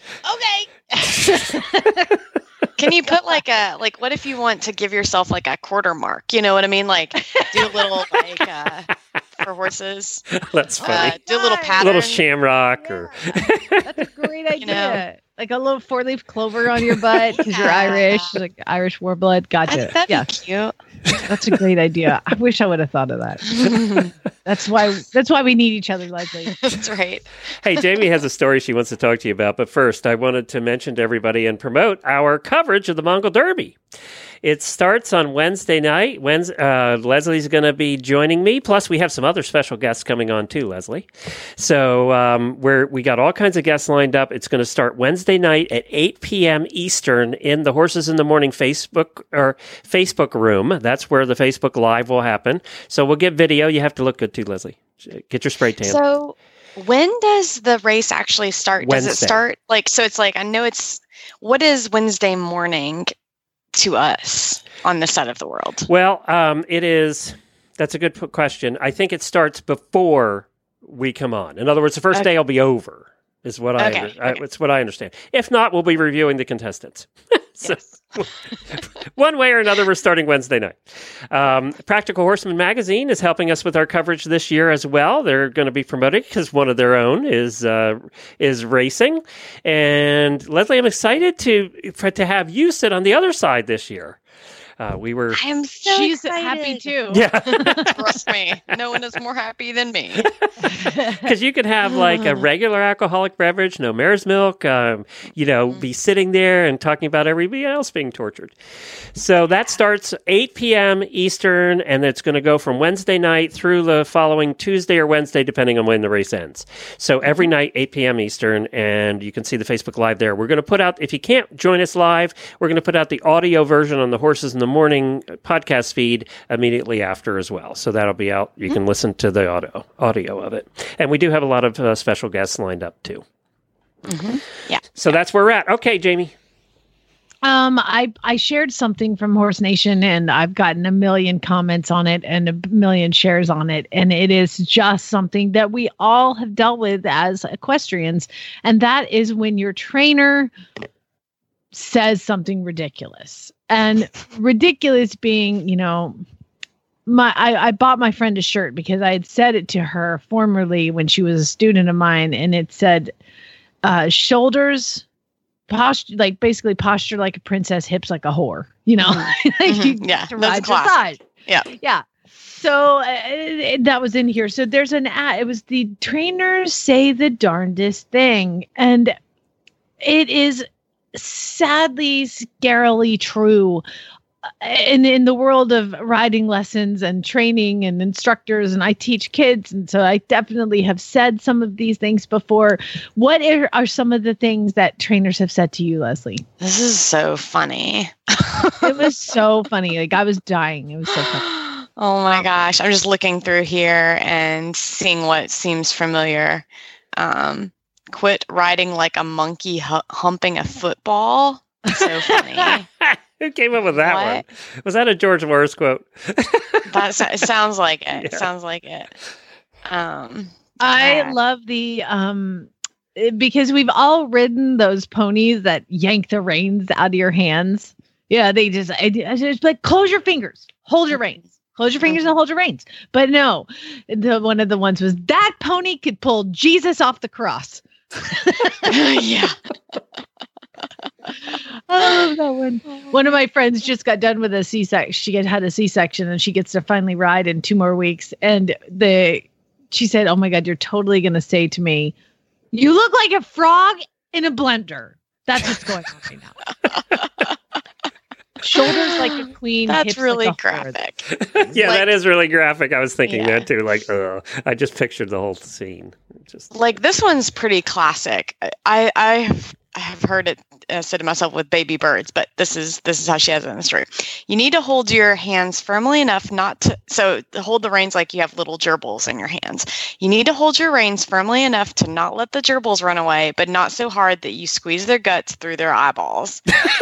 Okay. Can you put what if you want to give yourself like a quarter mark? You know what I mean? Like do a little for horses. That's funny. Do a little pattern. A little shamrock or. That's a great idea. Like a little 4-leaf clover on your butt because you're Irish, like Irish warmblood. Gotcha. That'd be cute. That's a great idea. I wish I would have thought of that. That's why we need each other, Leslie. That's right. Hey, Jamie has a story she wants to talk to you about, but first I wanted to mention to everybody and promote our coverage of the Mongol Derby. It starts on Wednesday night. Leslie's going to be joining me. Plus, we have some other special guests coming on too, Leslie. So we got all kinds of guests lined up. It's going to start Wednesday night at 8 p.m. Eastern in the Horses in the Morning Facebook room. That's where the Facebook Live will happen. So we'll get video. You have to look good too, Leslie. Get your spray tan. So when does the race actually start? Wednesday. Does it start I know what is Wednesday morning to us on this side of the world? Well, that's a good question. I think it starts before we come on. In other words, the first day will be over, is what it's what I understand. If not, we'll be reviewing the contestants. So, one way or another, we're starting Wednesday night. Practical Horseman Magazine is helping us with our coverage this year as well. They're going to be promoting because one of their own is racing. And Leslie, I'm excited to have you sit on the other side this year. I am so She's excited. happy too. Yeah. Trust me. No one is more happy than me. Because you can have like a regular alcoholic beverage, no mare's milk, be sitting there and talking about everybody else being tortured. So that starts 8 p.m. Eastern, and it's going to go from Wednesday night through the following Tuesday or Wednesday, depending on when the race ends. So every night, 8 p.m. Eastern, and you can see the Facebook Live there. We're going to put out, if you can't join us live, we're going to put out the audio version on the Horses in the Morning podcast feed immediately after as well. So that'll be out. You can listen to the audio of it. And we do have a lot of special guests lined up too. Mm-hmm. Yeah. So that's where we're at. Okay, Jamie. I shared something from Horse Nation and I've gotten a million comments on it and a million shares on it. And it is just something that we all have dealt with as equestrians. And that is when your trainer says something ridiculous. And ridiculous being, I bought my friend a shirt because I had said it to her formerly when she was a student of mine, and it said, shoulders, posture, basically posture like a princess, hips like a whore, Mm-hmm. Yeah, that's classic. Yeah. So that was in here. So there's an ad. It was the trainers say the darndest thing. And it is sadly, scarily true. In the world of riding lessons and training and instructors, and I teach kids, and so I definitely have said some of these things before. What are some of the things that trainers have said to you, Leslie? This is so funny. It was so funny. Like, I was dying. It was so funny. Oh my gosh. I'm just looking through here and seeing what seems familiar. Quit riding like a monkey humping a football. So funny. Who came up with that one? Was that a George Morris quote? It sounds like it. It Yeah. sounds like it. I love the because we've all ridden those ponies that yank the reins out of your hands. Yeah, they just like, close your fingers, hold your reins, close your fingers and hold your reins. But no, one of the ones was that pony could pull Jesus off the cross. Yeah. I love that one. One of my friends just got done with a C-section. She had a C-section and she gets to finally ride in 2 more weeks. And she said, "Oh my God, you're totally going to say to me, you look like a frog in a blender." That's what's going on right now. Shoulders like a queen. That's hips really like a whore. graphic. Yeah, Like- that is really graphic. I was thinking Yeah. that too. Like, I just pictured the whole scene. Just Like, this one's pretty classic. I have heard it said to myself with baby birds, but this is how she has it in the story. You need to hold your hands firmly enough not to hold the reins like you have little gerbils in your hands. You need to hold your reins firmly enough to not let the gerbils run away, but not so hard that you squeeze their guts through their eyeballs.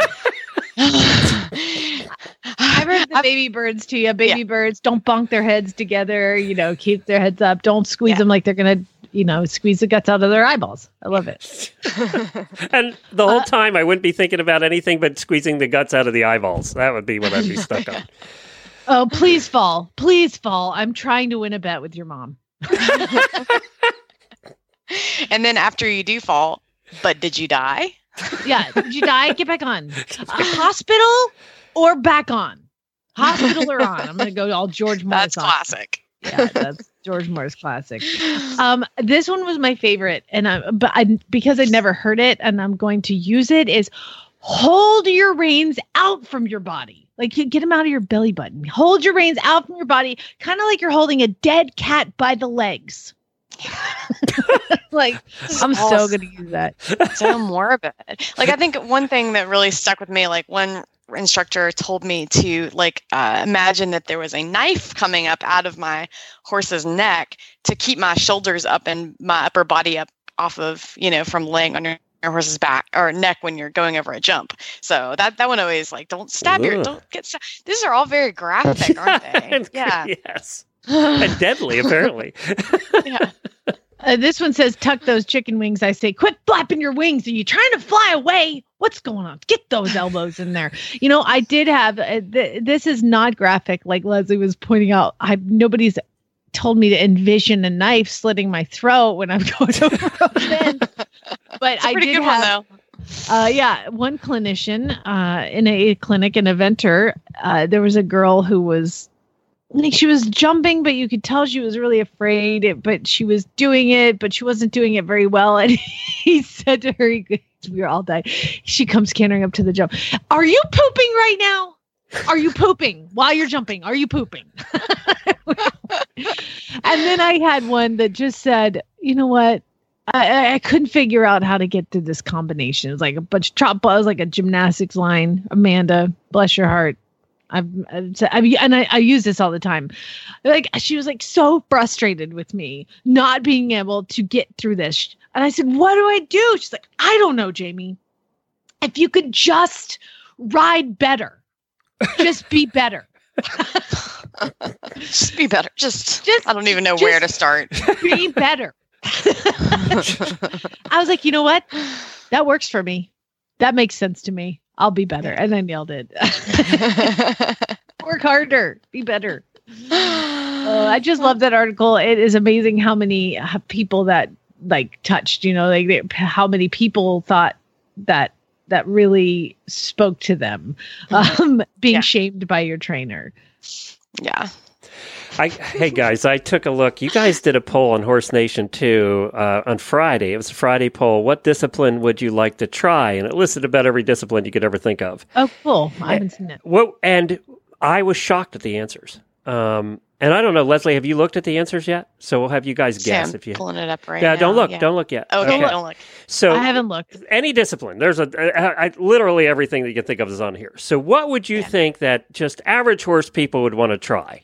I've heard the baby birds too. Yeah, baby birds, don't bonk their heads together. Keep their heads up. Don't squeeze them like they're gonna, squeeze the guts out of their eyeballs. I love it. and the whole time I wouldn't be thinking about anything but squeezing the guts out of the eyeballs. That would be what I'd be stuck on. Oh, please fall. Please fall. I'm trying to win a bet with your mom. And then after you do fall, but did you die? Yeah. Did you die? Get back on. Hospital or back on? Hospital or on? I'm going to go all George Morris. That's classic. Yeah, that's George Morris classic. This one was my favorite, and because I'd never heard it, and I'm going to use it, is hold your reins out from your body. Like, you get them out of your belly button. Hold your reins out from your body, kind of like you're holding a dead cat by the legs. Like, I'm so going to use that. So morbid. Like, I think one thing that really stuck with me, like, one instructor told me to imagine that there was a knife coming up out of my horse's neck to keep my shoulders up and my upper body up off of, from laying on your horse's back or neck when you're going over a jump. So that one always, like, don't stab don't get stabbed. These are all very graphic, aren't they? Yeah. Yes. And deadly, apparently. Yeah. This one says, tuck those chicken wings. I say, quit flapping your wings. Are you trying to fly away? What's going on? Get those elbows in there. I did have, this is not graphic. Like Leslie was pointing out, nobody's told me to envision a knife slitting my throat when I'm going over a fence. But I did have, one clinician in a clinic, an eventer, there was a girl who was, she was jumping, but you could tell she was really afraid. But she was doing it, but she wasn't doing it very well. And he said to her, we were all dying. She comes cantering up to the jump. Are you pooping right now? Are you pooping while you're jumping? Are you pooping? And then I had one that just said, you know what? I couldn't figure out how to get to this combination. It was like a bunch of trot balls, like a gymnastics line. Amanda, bless your heart. I use this all the time. Like, she was like so frustrated with me not being able to get through this. And I said, what do I do? She's like, I don't know, Jamie. If you could just ride better, just be better. Just be better. Just I don't even know where to start. Be better. I was like, you know what? That works for me. That makes sense to me. I'll be better. And I nailed it. Work harder. Be better. I just love that article. It is amazing how many people that touched, how many people thought that really spoke to them, being shamed by your trainer. Yeah. Hey guys, I took a look. You guys did a poll on Horse Nation too on Friday. It was a Friday poll. What discipline would you like to try? And it listed about every discipline you could ever think of. Oh, cool. I haven't seen it. And I was shocked at the answers. And I don't know, Leslie, have you looked at the answers yet? So we'll have you guys guess if you pulling it up right now. Don't look yet. Okay, don't look. So I haven't looked. Any discipline. There's literally everything that you can think of is on here. So what would you think that just average horse people would want to try?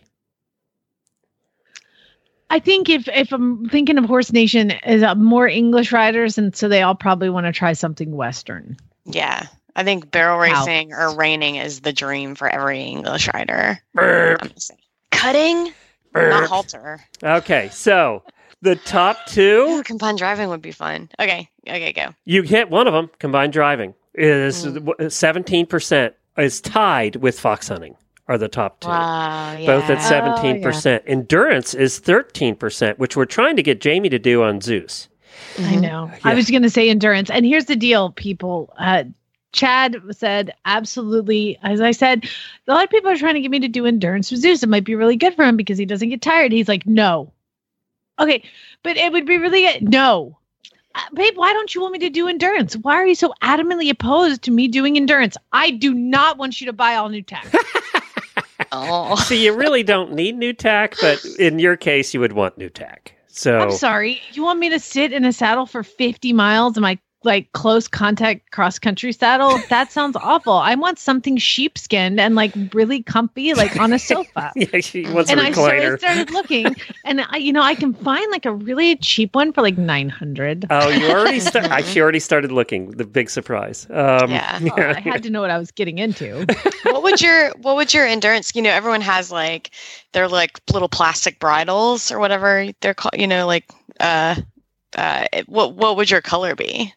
I think if I'm thinking of Horse Nation, is more English riders, and so they all probably want to try something Western. Yeah. I think barrel racing or reining is the dream for every English rider. Cutting, not halter. Okay, so the top two. Ooh, combined driving would be fun. Okay, go. You hit one of them. Combined driving is 17% is tied with fox hunting. Are the top two. Wow, yeah. Both at 17%. Endurance is 13%, which we're trying to get Jamie to do on Zeus. I know. Yeah. I was going to say endurance. And here's the deal, people. Chad said, absolutely. As I said, a lot of people are trying to get me to do endurance with Zeus. It might be really good for him because he doesn't get tired. He's like, no. Okay, but it would be really good. No. Babe, why don't you want me to do endurance? Why are you so adamantly opposed to me doing endurance? I do not want you to buy all new tack. Oh. So you really don't need new tack, but in your case, you would want new tack. So I'm sorry. You want me to sit in a saddle for 50 miles in my close contact cross country saddle? That sounds awful. I want something sheepskinned and really comfy, on a sofa. Yeah, she wants and a recliner. I started looking, and I can find a really cheap one for $900. Oh, you already she already started looking. The big surprise. Yeah. I had to know what I was getting into. What would your endurance? Everyone has their little plastic bridles or whatever they're called. What would your color be?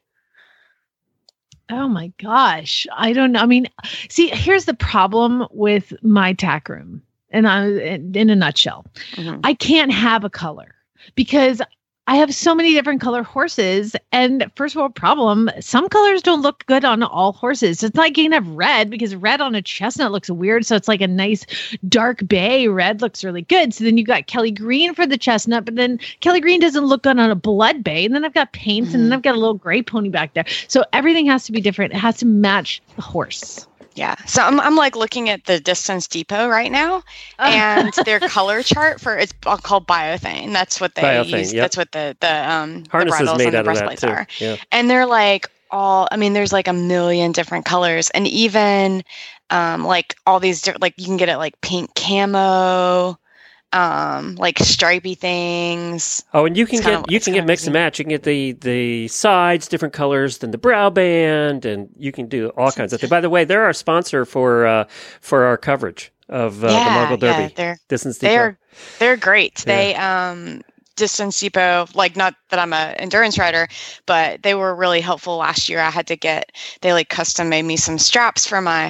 Oh my gosh. I don't know. I mean, see, here's the problem with my tack room. And in a nutshell, I can't have a color because I have so many different color horses. And first world problem, some colors don't look good on all horses. It's like you can have red because red on a chestnut looks weird. So it's like a nice dark bay red looks really good. So then you got Kelly green for the chestnut, but then Kelly green doesn't look good on a blood bay. And then I've got paints and then I've got a little gray pony back there. So everything has to be different. It has to match the horse. Yeah. So I'm looking at the Distance Depot right now and their color chart for it's called Biothane. That's what they use. Yep. That's what the harnesses the made and the out of that too. Are. Yeah. And they're there's a million different colors and even all these different you can get it pink camo, stripy things. Oh, and you can get mix and match. You can get the sides different colors than the brow band, and you can do all kinds of things. By the way, they're our sponsor for our coverage of the Mongol Derby. Distance Depot. They're great. They Distance Depot, not that I'm an endurance rider, but they were really helpful last year. I had to they custom made me some straps for my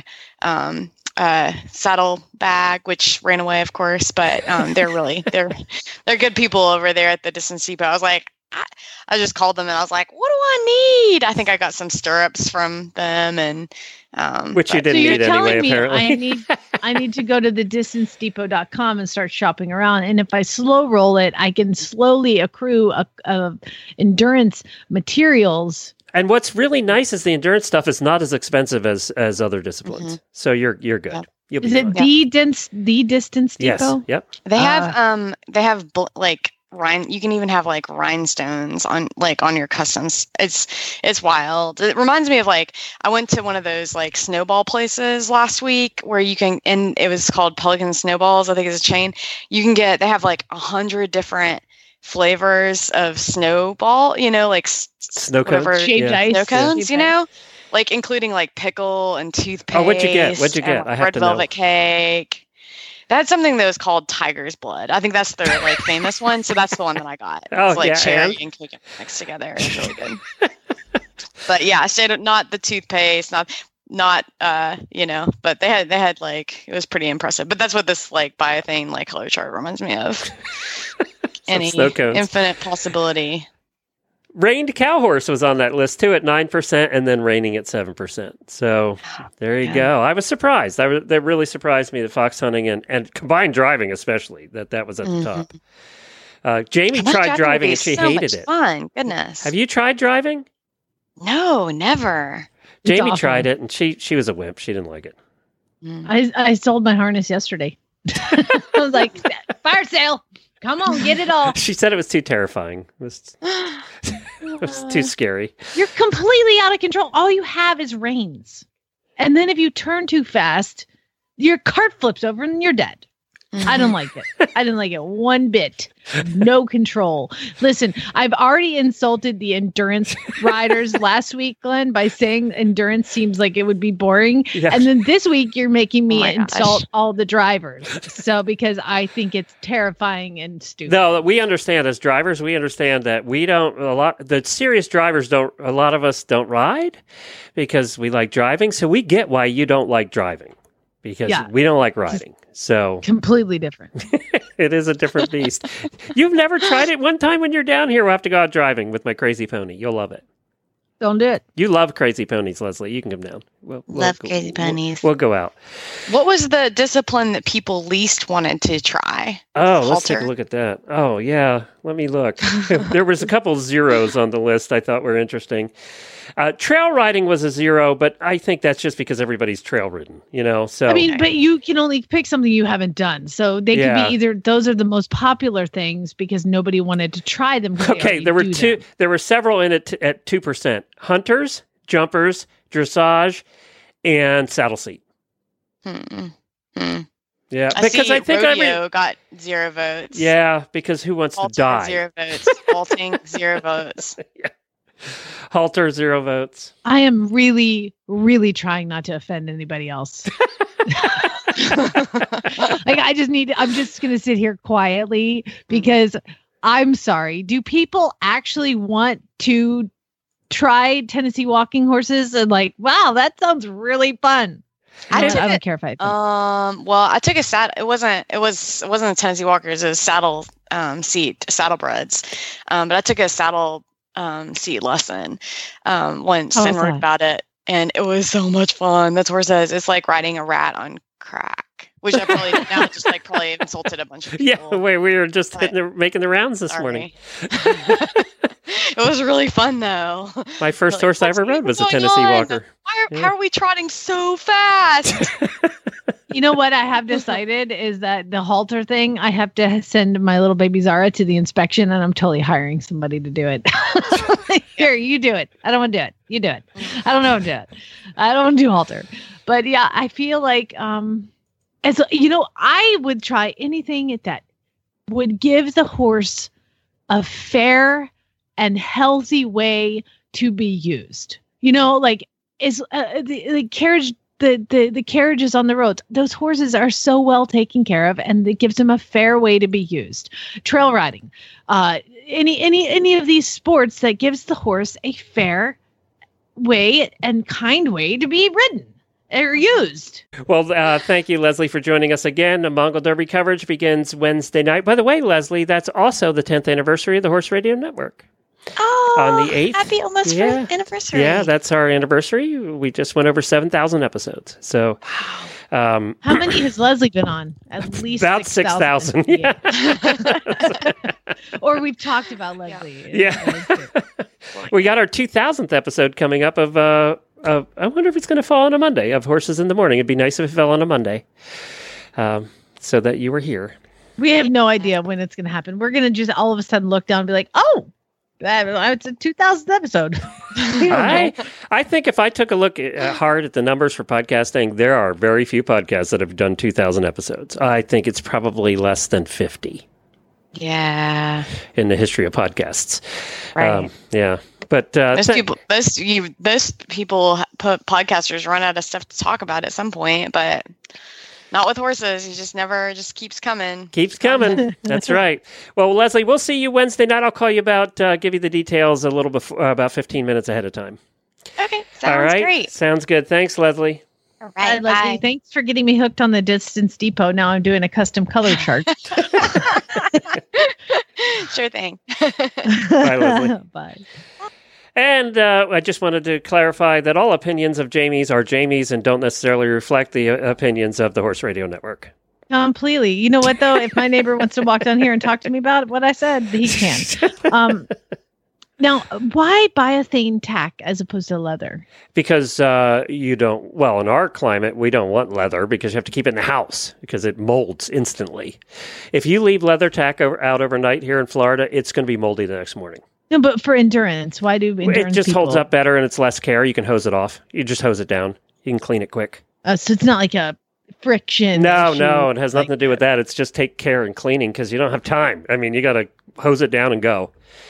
saddle bag, which ran away, of course, but they're good people over there at the Distance Depot. I was like, I just called them and I was like, what do I need? I think I got some stirrups from them and which you didn't need anyway, apparently. I need to go to the distancedepot.com and start shopping around. And if I slow roll it, I can slowly accrue endurance materials. And what's really nice is the endurance stuff is not as expensive as other disciplines. So you're good. Yep. You'll is be it fine. the Distance Depot? Yes. Yep. They have you can even have rhinestones on your customs. It's wild. It reminds me of I went to one of those snowball places last week where you can, and it was called Pelican Snowballs. I think it's a chain. They have 100 different flavors of snowball, snow cones, shaved ice, snow cones, including pickle and toothpaste. Oh, what'd you get? I have red to velvet know. Cake. That's something that was called Tiger's Blood. I think that's their famous one. So that's the one that I got. It's cherry and cake mixed together. It's really good. But yeah, not the toothpaste, not but they had it was pretty impressive. But that's what this Biothane color chart reminds me of. Any infinite possibility. Reined cow horse was on that list too at 9% and then reining at 7%. So there you go. I was surprised. That really surprised me that fox hunting and combined driving especially, that was at the top. Jamie tried driving and she hated it. Fun. Goodness. Have you tried driving? No, never. Jamie tried it and she was a wimp. She didn't like it. I sold my harness yesterday. I was like, fire sale. Come on, get it all. She said it was too terrifying. It was too scary. You're completely out of control. All you have is reins. And then if you turn too fast, your cart flips over and you're dead. I don't like it. I didn't like it one bit. No control. Listen, I've already insulted the endurance riders last week, Glenn, by saying endurance seems like it would be boring. Yeah. And then this week you're making me insult all the drivers. So because I think it's terrifying and stupid. No, we understand as drivers, we understand that the serious drivers a lot of us don't ride because we like driving. So we get why you don't like driving because we don't like riding. So completely different. It is a different beast. You've never tried it? One time when you're down here, we'll have to go out driving with my crazy pony. You'll love it. Don't do it. You love crazy ponies, Leslie. You can come down. Love crazy ponies. We'll go out. What was the discipline that people least wanted to try? Oh, let's take a look at that. Oh, yeah. Let me look. There was a couple zeros on the list I thought were interesting. Trail riding was a 0, but I think that's just because everybody's trail ridden, So I mean, but you can only pick something you haven't done. So they could be either those are the most popular things because nobody wanted to try them. Okay, there were two. There were several in it at 2%: hunters, jumpers, dressage, and saddle seat. Yeah, because I think rodeo got 0 votes. Yeah, because who wants to die? 0 votes. Vaulting 0 votes. Yeah. Halter 0 votes. I am really, really trying not to offend anybody else. I'm just going to sit here quietly because I'm sorry. Do people actually want to try Tennessee walking horses and wow, that sounds really fun? I don't care if I think. Well, I took a it wasn't a Tennessee Walkers, it was saddle saddlebreds. But I took a saddle seat lesson once and wrote about it, and it was so much fun. That's where it says it's like riding a rat on crack, which I probably now just probably insulted a bunch of people. Yeah, we were just making the rounds this morning. It was really fun though. My first horse I ever rode was a Tennessee Walker. How are we trotting so fast? You know what I have decided is that the halter thing, I have to send my little baby Zara to the inspection, and I'm totally hiring somebody to do it. Here, you do it. I don't want to do it. You do it. I don't know how to do it. I don't want to do halter. But yeah, I feel like, I would try anything that would give the horse a fair and healthy way to be used. Is the carriage. The carriages on the roads, those horses are so well taken care of, and it gives them a fair way to be used. Trail riding, any of these sports that gives the horse a fair way and kind way to be ridden or used. Well, thank you, Leslie, for joining us again. The Mongol Derby coverage begins Wednesday night. By the way, Leslie, that's also the 10th anniversary of the Horse Radio Network. Oh, on the 8th. Happy almost anniversary. Yeah, that's our anniversary. We just went over 7,000 episodes. So, how many has Leslie been on? At least about 6,000. Yeah. Or we've talked about Leslie. Yeah. We got our 2,000th episode coming up of I wonder if it's going to fall on a Monday, of Horses in the Morning. It'd be nice if it fell on a Monday, so that you were here. We have no idea when it's going to happen. We're going to just all of a sudden look down and be like, oh, it's a 2000th episode. I think if I took a look hard at the numbers for podcasting, there are very few podcasts that have done 2,000 episodes. I think it's probably less than 50. Yeah. In the history of podcasts. Right. Yeah. But those podcasters run out of stuff to talk about at some point, but not with horses. He just keeps coming. Keeps coming. That's right. Well, Leslie, we'll see you Wednesday night. I'll call you give you the details a little before, about 15 minutes ahead of time. Okay. Sounds great. Sounds good. Thanks, Leslie. All right. Leslie, thanks for getting me hooked on the Distance Depot. Now I'm doing a custom color chart. Sure thing. Bye, Leslie. Bye. And I just wanted to clarify that all opinions of Jamie's are Jamie's and don't necessarily reflect the opinions of the Horse Radio Network. Completely. You know what, though? If my neighbor wants to walk down here and talk to me about what I said, he can. Now, why biothane tack as opposed to leather? Because you don't, well, in our climate, we don't want leather because you have to keep it in the house because it molds instantly. If you leave leather tack out overnight here in Florida, it's going to be moldy the next morning. No, but for endurance, why do endurance It just people... holds up better and it's less care. You can hose it off. You just hose it down. You can clean it quick. So it's not like a friction No, issue. no, it has nothing to do with that. It's just take care in cleaning because you don't have time. I mean, you got to hose it down and go.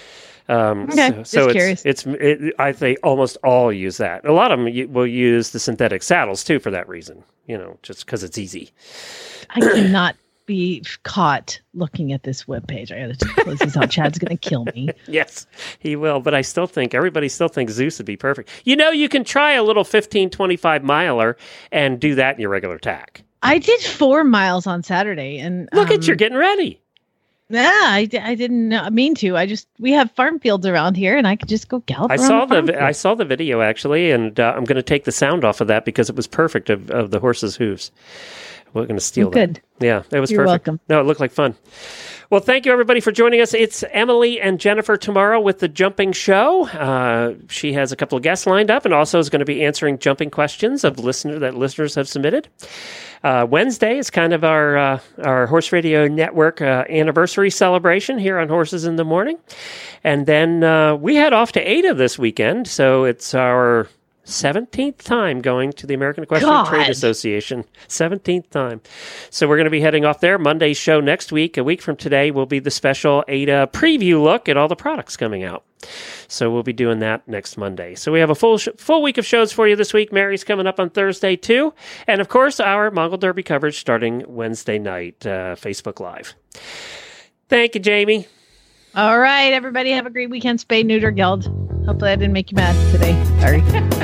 Okay, so curious. I think almost all use that. A lot of them will use the synthetic saddles too for that reason. You know, just because it's easy. I cannot be caught looking at this webpage. I got to close this out. Chad's going to kill me. Yes, he will. But I still think everybody still thinks Zeus would be perfect. You know, you can try a little 15, 25 miler and do that in your regular tack. I did 4 miles on Saturday, and look at you're getting ready. Yeah, I didn't mean to. We have farm fields around here, and I could just go gallop. I saw the video actually, and I'm going to take the sound off of that because it was perfect of the horse's hooves. We're going to steal that. Good. Yeah, it was You're perfect. welcome. No, it looked like fun. Well, thank you everybody for joining us. It's Emily and Jennifer tomorrow with the Jumping Show. She has a couple of guests lined up, and also is going to be answering jumping questions that listeners have submitted. Wednesday is kind of our Horse Radio Network anniversary celebration here on Horses in the Morning. And then we head off to Ada this weekend, so it's our 17th time going to the American Equestrian Trade Association. 17th time. So we're going to be heading off there. Monday's show next week, a week from today, will be the special Ada preview look at all the products coming out. So we'll be doing that next Monday. So we have a full week of shows for you this week. Mary's coming up on Thursday, too. And, of course, our Mongol Derby coverage starting Wednesday night, Facebook Live. Thank you, Jamie. All right, everybody, have a great weekend. Spay Neuter Guild. Hopefully I didn't make you mad today. Sorry.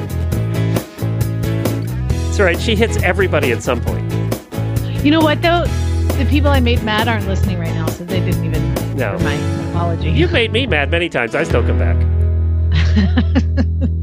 It's all right. She hits everybody at some point. You know what, though? The people I made mad aren't listening right now, so they didn't even hear my apology. You've made me mad many times. I still come back.